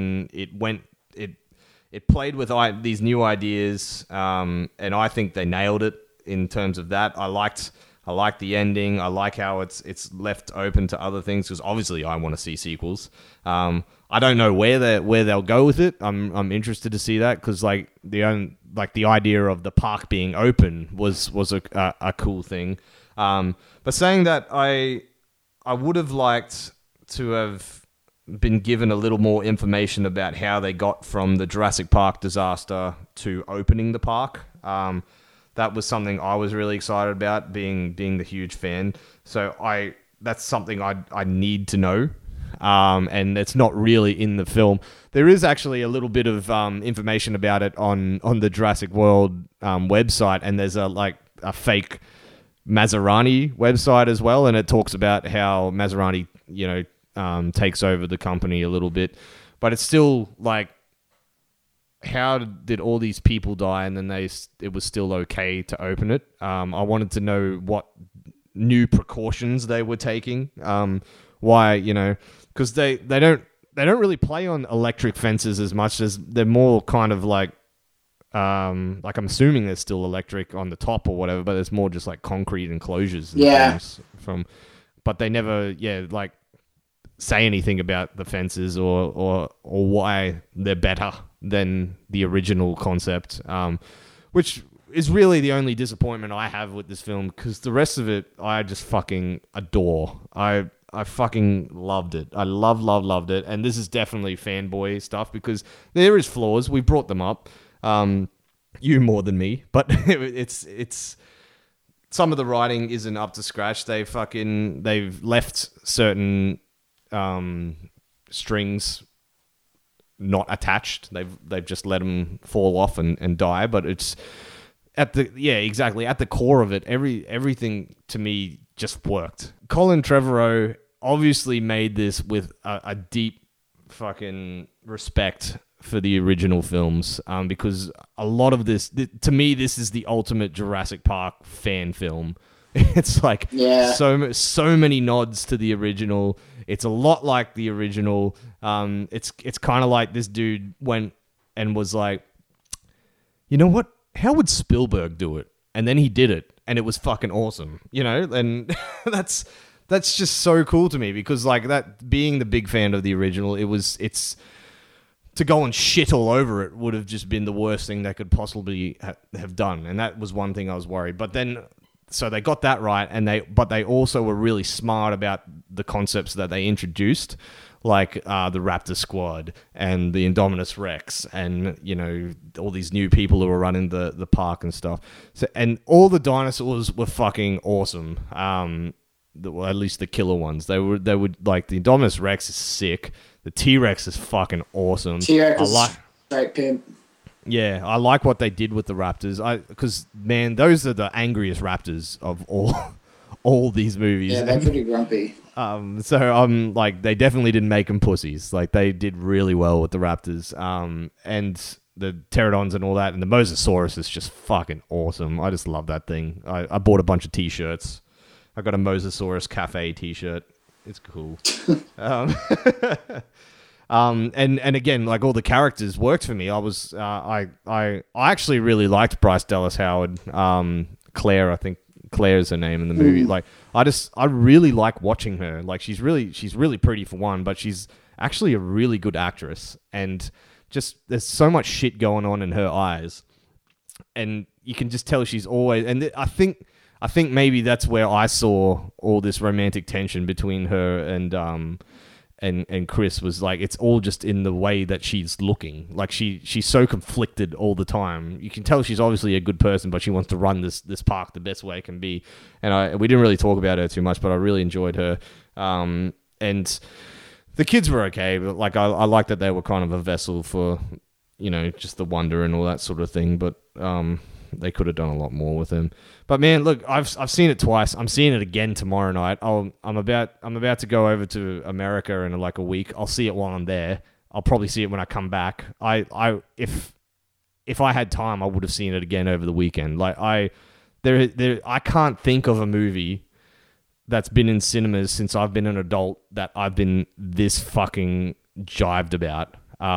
played with these new ideas, and I think they nailed it in terms of that. I liked the ending. I like how it's left open to other things because obviously I want to see sequels. I don't know where they'll go with it. I'm interested to see that because the idea of the park being open was a cool thing. But saying that, I would have liked to have been given a little more information about how they got from the Jurassic Park disaster to opening the park. That was something I was really excited about, being the huge fan. So that's something I need to know, and it's not really in the film. There is actually a little bit of information about it on the Jurassic World website, and there's a fake Maserati website as well, and it talks about how Maserati takes over the company a little bit, but it's still like, how did all these people die and then it was still okay to open it? I wanted to know what new precautions they were taking. Why, because they don't they don't really play on electric fences as much as they're more kind of like I'm assuming there's still electric on the top or whatever, but it's more just like concrete enclosures. And things but they never, like say anything about the fences or why they're better than the original concept, which is really the only disappointment I have with this film, because the rest of it I just fucking adore. I fucking loved it. I loved it. And this is definitely fanboy stuff because there is flaws. We brought them up. You more than me, but it's some of the writing isn't up to scratch. They've left certain strings not attached. They've just let them fall off and die. But it's at the core of it. Everything to me just worked. Colin Trevorrow obviously made this with a deep fucking respect for the original films, because a lot of this, to me, this is the ultimate Jurassic Park fan film. It's like so many nods to the original. It's a lot like the original. It's kind of like this dude went and was like, you know what? How would Spielberg do it? And then he did it, and it was fucking awesome. You know, and that's just so cool to me, because like that, being the big fan of the original, it's. To go and shit all over it would have just been the worst thing they could possibly have done. And that was one thing I was worried. But then, so they got that right, but they also were really smart about the concepts that they introduced, like the Raptor Squad and the Indominus Rex and, you know, all these new people who were running the park and stuff. So, and all the dinosaurs were fucking awesome. Well, at least the killer ones. They would like, the Indominus Rex is sick. The T-Rex is fucking awesome. T-Rex is straight pimp. Yeah, I like what they did with the raptors. Because, man, those are the angriest raptors of all these movies. Yeah, they're pretty grumpy. So like, they definitely didn't make them pussies. Like, they did really well with the raptors. And the pterodons and all that. And the Mosasaurus is just fucking awesome. I just love that thing. I bought a bunch of T-shirts. I got a Mosasaurus Cafe T-shirt. It's cool. And again, like, all the characters worked for me. I actually really liked Bryce Dallas Howard. Claire, I think Claire's her name in the movie. Like, I really like watching her. Like, she's really pretty for one, but she's actually a really good actress. And just, there's so much shit going on in her eyes, and you can just tell she's always. And I think maybe that's where I saw all this romantic tension between her and Chris, was like, it's all just in the way that she's looking. Like, she's so conflicted all the time. You can tell she's obviously a good person, but she wants to run this park the best way it can be. And we didn't really talk about her too much, but I really enjoyed her. And the kids were okay, but like, I like that they were kind of a vessel for, you know, just the wonder and all that sort of thing. But they could have done a lot more with him. But man, look, I've seen it twice. I'm seeing it again tomorrow night. I'm about to go over to America in like a week. I'll see it while I'm there. I'll probably see it when I come back. If I had time, I would have seen it again over the weekend. Like, I can't think of a movie that's been in cinemas since I've been an adult that I've been this fucking jived about.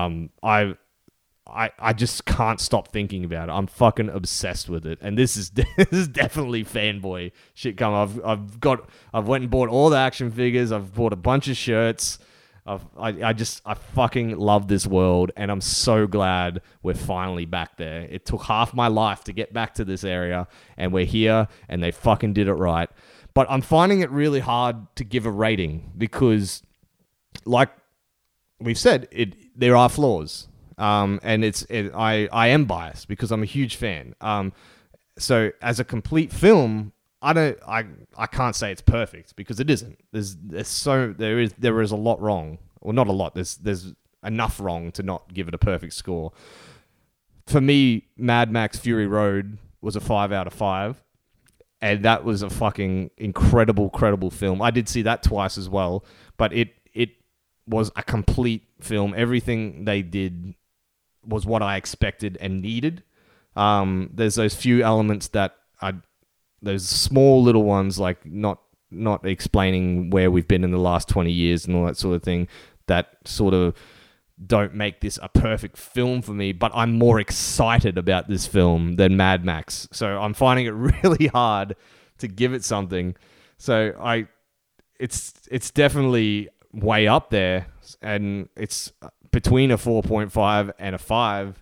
I just can't stop thinking about it. I'm fucking obsessed with it, and this is definitely fanboy shit. I've went and bought all the action figures. I've bought a bunch of shirts. I fucking love this world, and I'm so glad we're finally back there. It took half my life to get back to this area, and we're here, and they fucking did it right. But I'm finding it really hard to give a rating because, like we've said, there are flaws. And I am biased because I'm a huge fan. So as a complete film, I can't say it's perfect because it isn't. There is a lot wrong. Well, not a lot. There's enough wrong to not give it a perfect score. For me, Mad Max Fury Road was a 5 out of 5. And that was a fucking incredible film. I did see that twice as well, but it was a complete film. Everything they did was what I expected and needed. There's those few elements that those small little ones, like not explaining where we've been in the last 20 years and all that sort of thing. that sort of don't make this a perfect film for me, but I'm more excited about this film than Mad Max. So I'm finding it really hard to give it something. So it's definitely way up there, and it's between a 4.5 and a 5.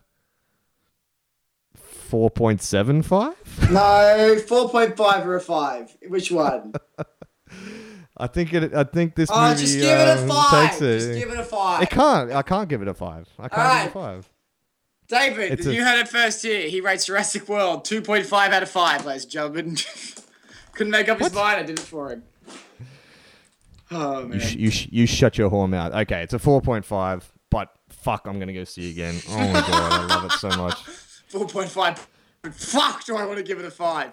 4.75? No, 4.5 or a 5. Which one? I think this Oh, movie just give it a 5. takes it. Just give it a 5. I can't give it a 5. I can't give it a 5. David, you heard it first here. He rates Jurassic World 2.5 out of 5, ladies and gentlemen. Couldn't make up his mind. I did it for him. Oh, man. You shut your whore mouth. Okay, it's a 4.5, but fuck, I'm going to go see it again. Oh my God, I love it so much. 4.5. Fuck, do I want to give it a 5?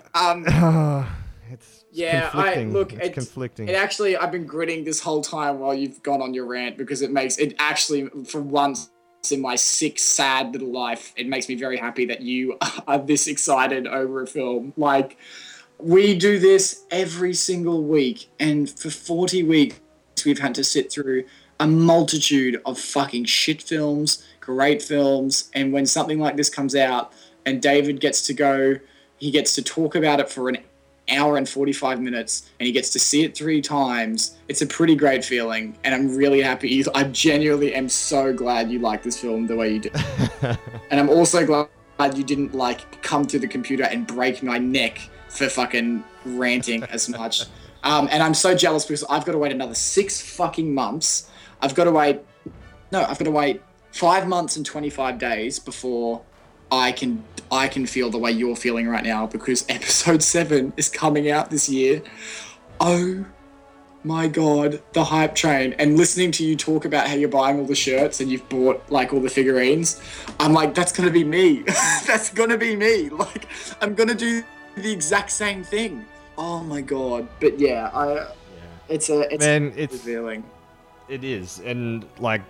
It's Yeah, conflicting. It's conflicting. It actually, I've been gritting this whole time while you've gone on your rant, because it actually, for once in my sick, sad little life, it makes me very happy that you are this excited over a film. Like, we do this every single week, and for 40 weeks, we've had to sit through a multitude of fucking shit films, great films, and when something like this comes out, and David gets to go, he gets to talk about it for an hour and 45 minutes, and he gets to see it 3 times. It's a pretty great feeling, and I'm really happy. I genuinely am so glad you like this film the way you did. And I'm also glad you didn't come to the computer and break my neck for fucking ranting as much. And I'm so jealous because I've got to wait another 6 fucking months. I've got to wait 5 months and 25 days before I can feel the way you're feeling right now, because episode 7 is coming out this year. Oh my God, the hype train. And listening to you talk about how you're buying all the shirts and you've bought all the figurines, I'm like, that's going to be me. That's going to be me. I'm going to do the exact same thing. Oh my God. But yeah, it's a feeling. It is. And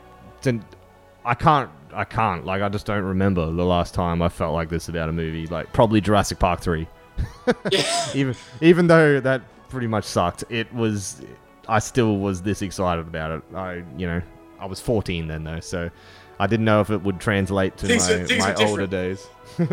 I can't. I just don't remember the last time I felt like this about a movie. Probably Jurassic Park 3. Yeah. even though that pretty much sucked, I still was this excited about it. I was 14 then though, so I didn't know if it would translate to my older days.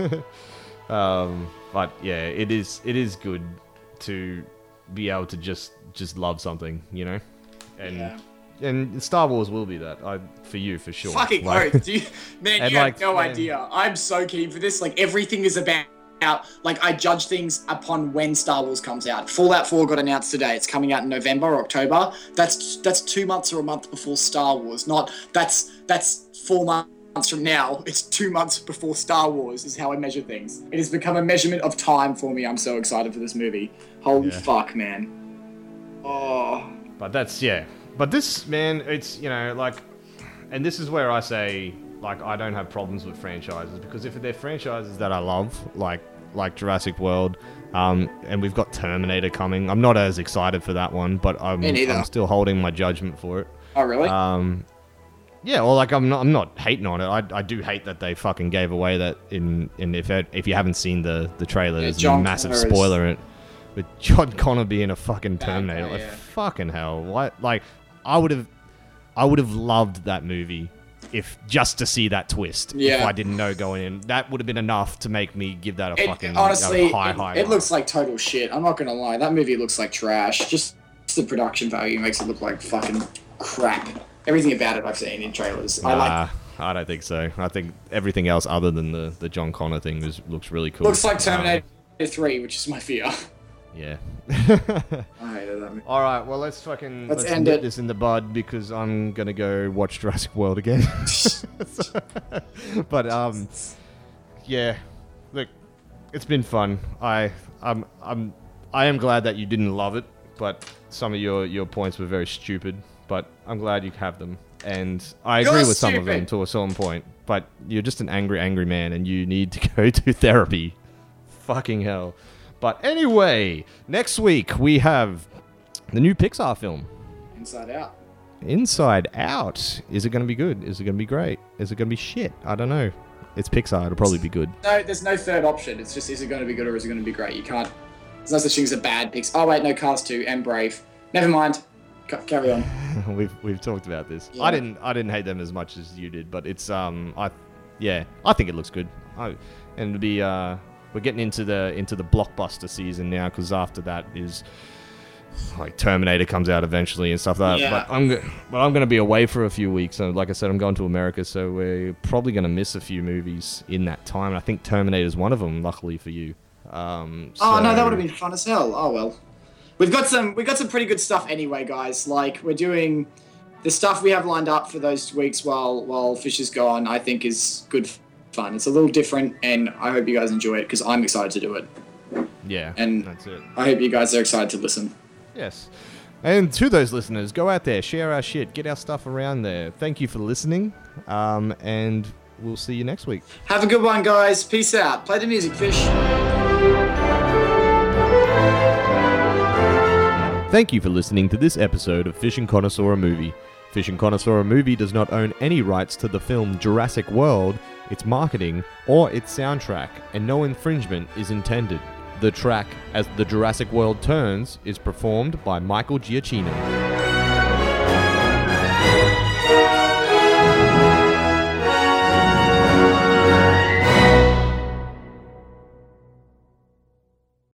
But yeah, it is good to be able to just love something, and. Yeah. And Star Wars will be that for you, for sure. Fucking oath. You have no idea. I'm so keen for this. Everything is about, I judge things upon when Star Wars comes out. Fallout 4 got announced today. It's coming out in November or October. That's 2 months or a month before Star Wars. That's 4 months from now. It's 2 months before Star Wars is how I measure things. It has become a measurement of time for me. I'm so excited for this movie. Holy fuck, man. Oh. But But this, man, it's, and this is where I say, I don't have problems with franchises, because if they're franchises that I love, like Jurassic World, and we've got Terminator coming, I'm not as excited for that one, but I'm still holding my judgment for it. Oh, really? Yeah, well, I'm not hating on it. I do hate that they fucking gave away that and if you haven't seen the trailer, there's a massive spoiler in it. With John Connor being a fucking Terminator, fucking hell! What? I would have loved that movie if just to see that twist. Yeah. If I didn't know going in, that would have been enough to make me give that a fucking honestly. high. It looks like total shit. I'm not gonna lie. That movie looks like trash. Just the production value makes it look like fucking crap. Everything about it I've seen in trailers. I don't think so. I think everything else other than the John Connor thing looks really cool. Looks like Terminator 3, which is my fear. Yeah. I hated that movie. All right, well, let's end nip this in the bud, because I'm gonna go watch Jurassic World again. But yeah, look, it's been fun. I am glad that you didn't love it, but some of your points were very stupid. But I'm glad you have them, and I agree with some of them to a certain point. But you're just an angry man, and you need to go to therapy. Fucking hell. But anyway, next week we have the new Pixar film. Inside Out. Inside Out. Is it going to be good? Is it going to be great? Is it going to be shit? I don't know. It's Pixar. It'll probably be good. No, there's no third option. It's just, is it going to be good or is it going to be great? You can't... There's no such thing as a bad Pixar. Oh, wait, no, Cars 2 and Brave. Never mind. Carry on. We've talked about this. Yeah. I didn't hate them as much as you did, but it's I think it looks good. And it'll be we're getting into the blockbuster season now, because after that is like Terminator comes out eventually and stuff like that. Yeah. But I'm going to be away for a few weeks. So like I said, I'm going to America, so we're probably going to miss a few movies in that time. And I think Terminator's one of them, luckily for you. Oh no, that would have been fun as hell. Oh well. We got some pretty good stuff anyway, guys. Like, we're doing the stuff we have lined up for those weeks while Fish is gone, I think is good fun. It's a little different, and I hope you guys enjoy it, because I'm excited to do it. Yeah, and that's it. I hope you guys are excited to listen. Yes. And to those listeners, go out there, share our shit, get our stuff around there. Thank you for listening, and we'll see you next week. Have a good one, guys. Peace out. Play the music, Fish. Thank you for listening to this episode of Fish and Connoisseur a Movie. Fish and Connoisseur a Movie does not own any rights to the film Jurassic World, its marketing, or its soundtrack, and no infringement is intended. The track, As the Jurassic World Turns, is performed by Michael Giacchino.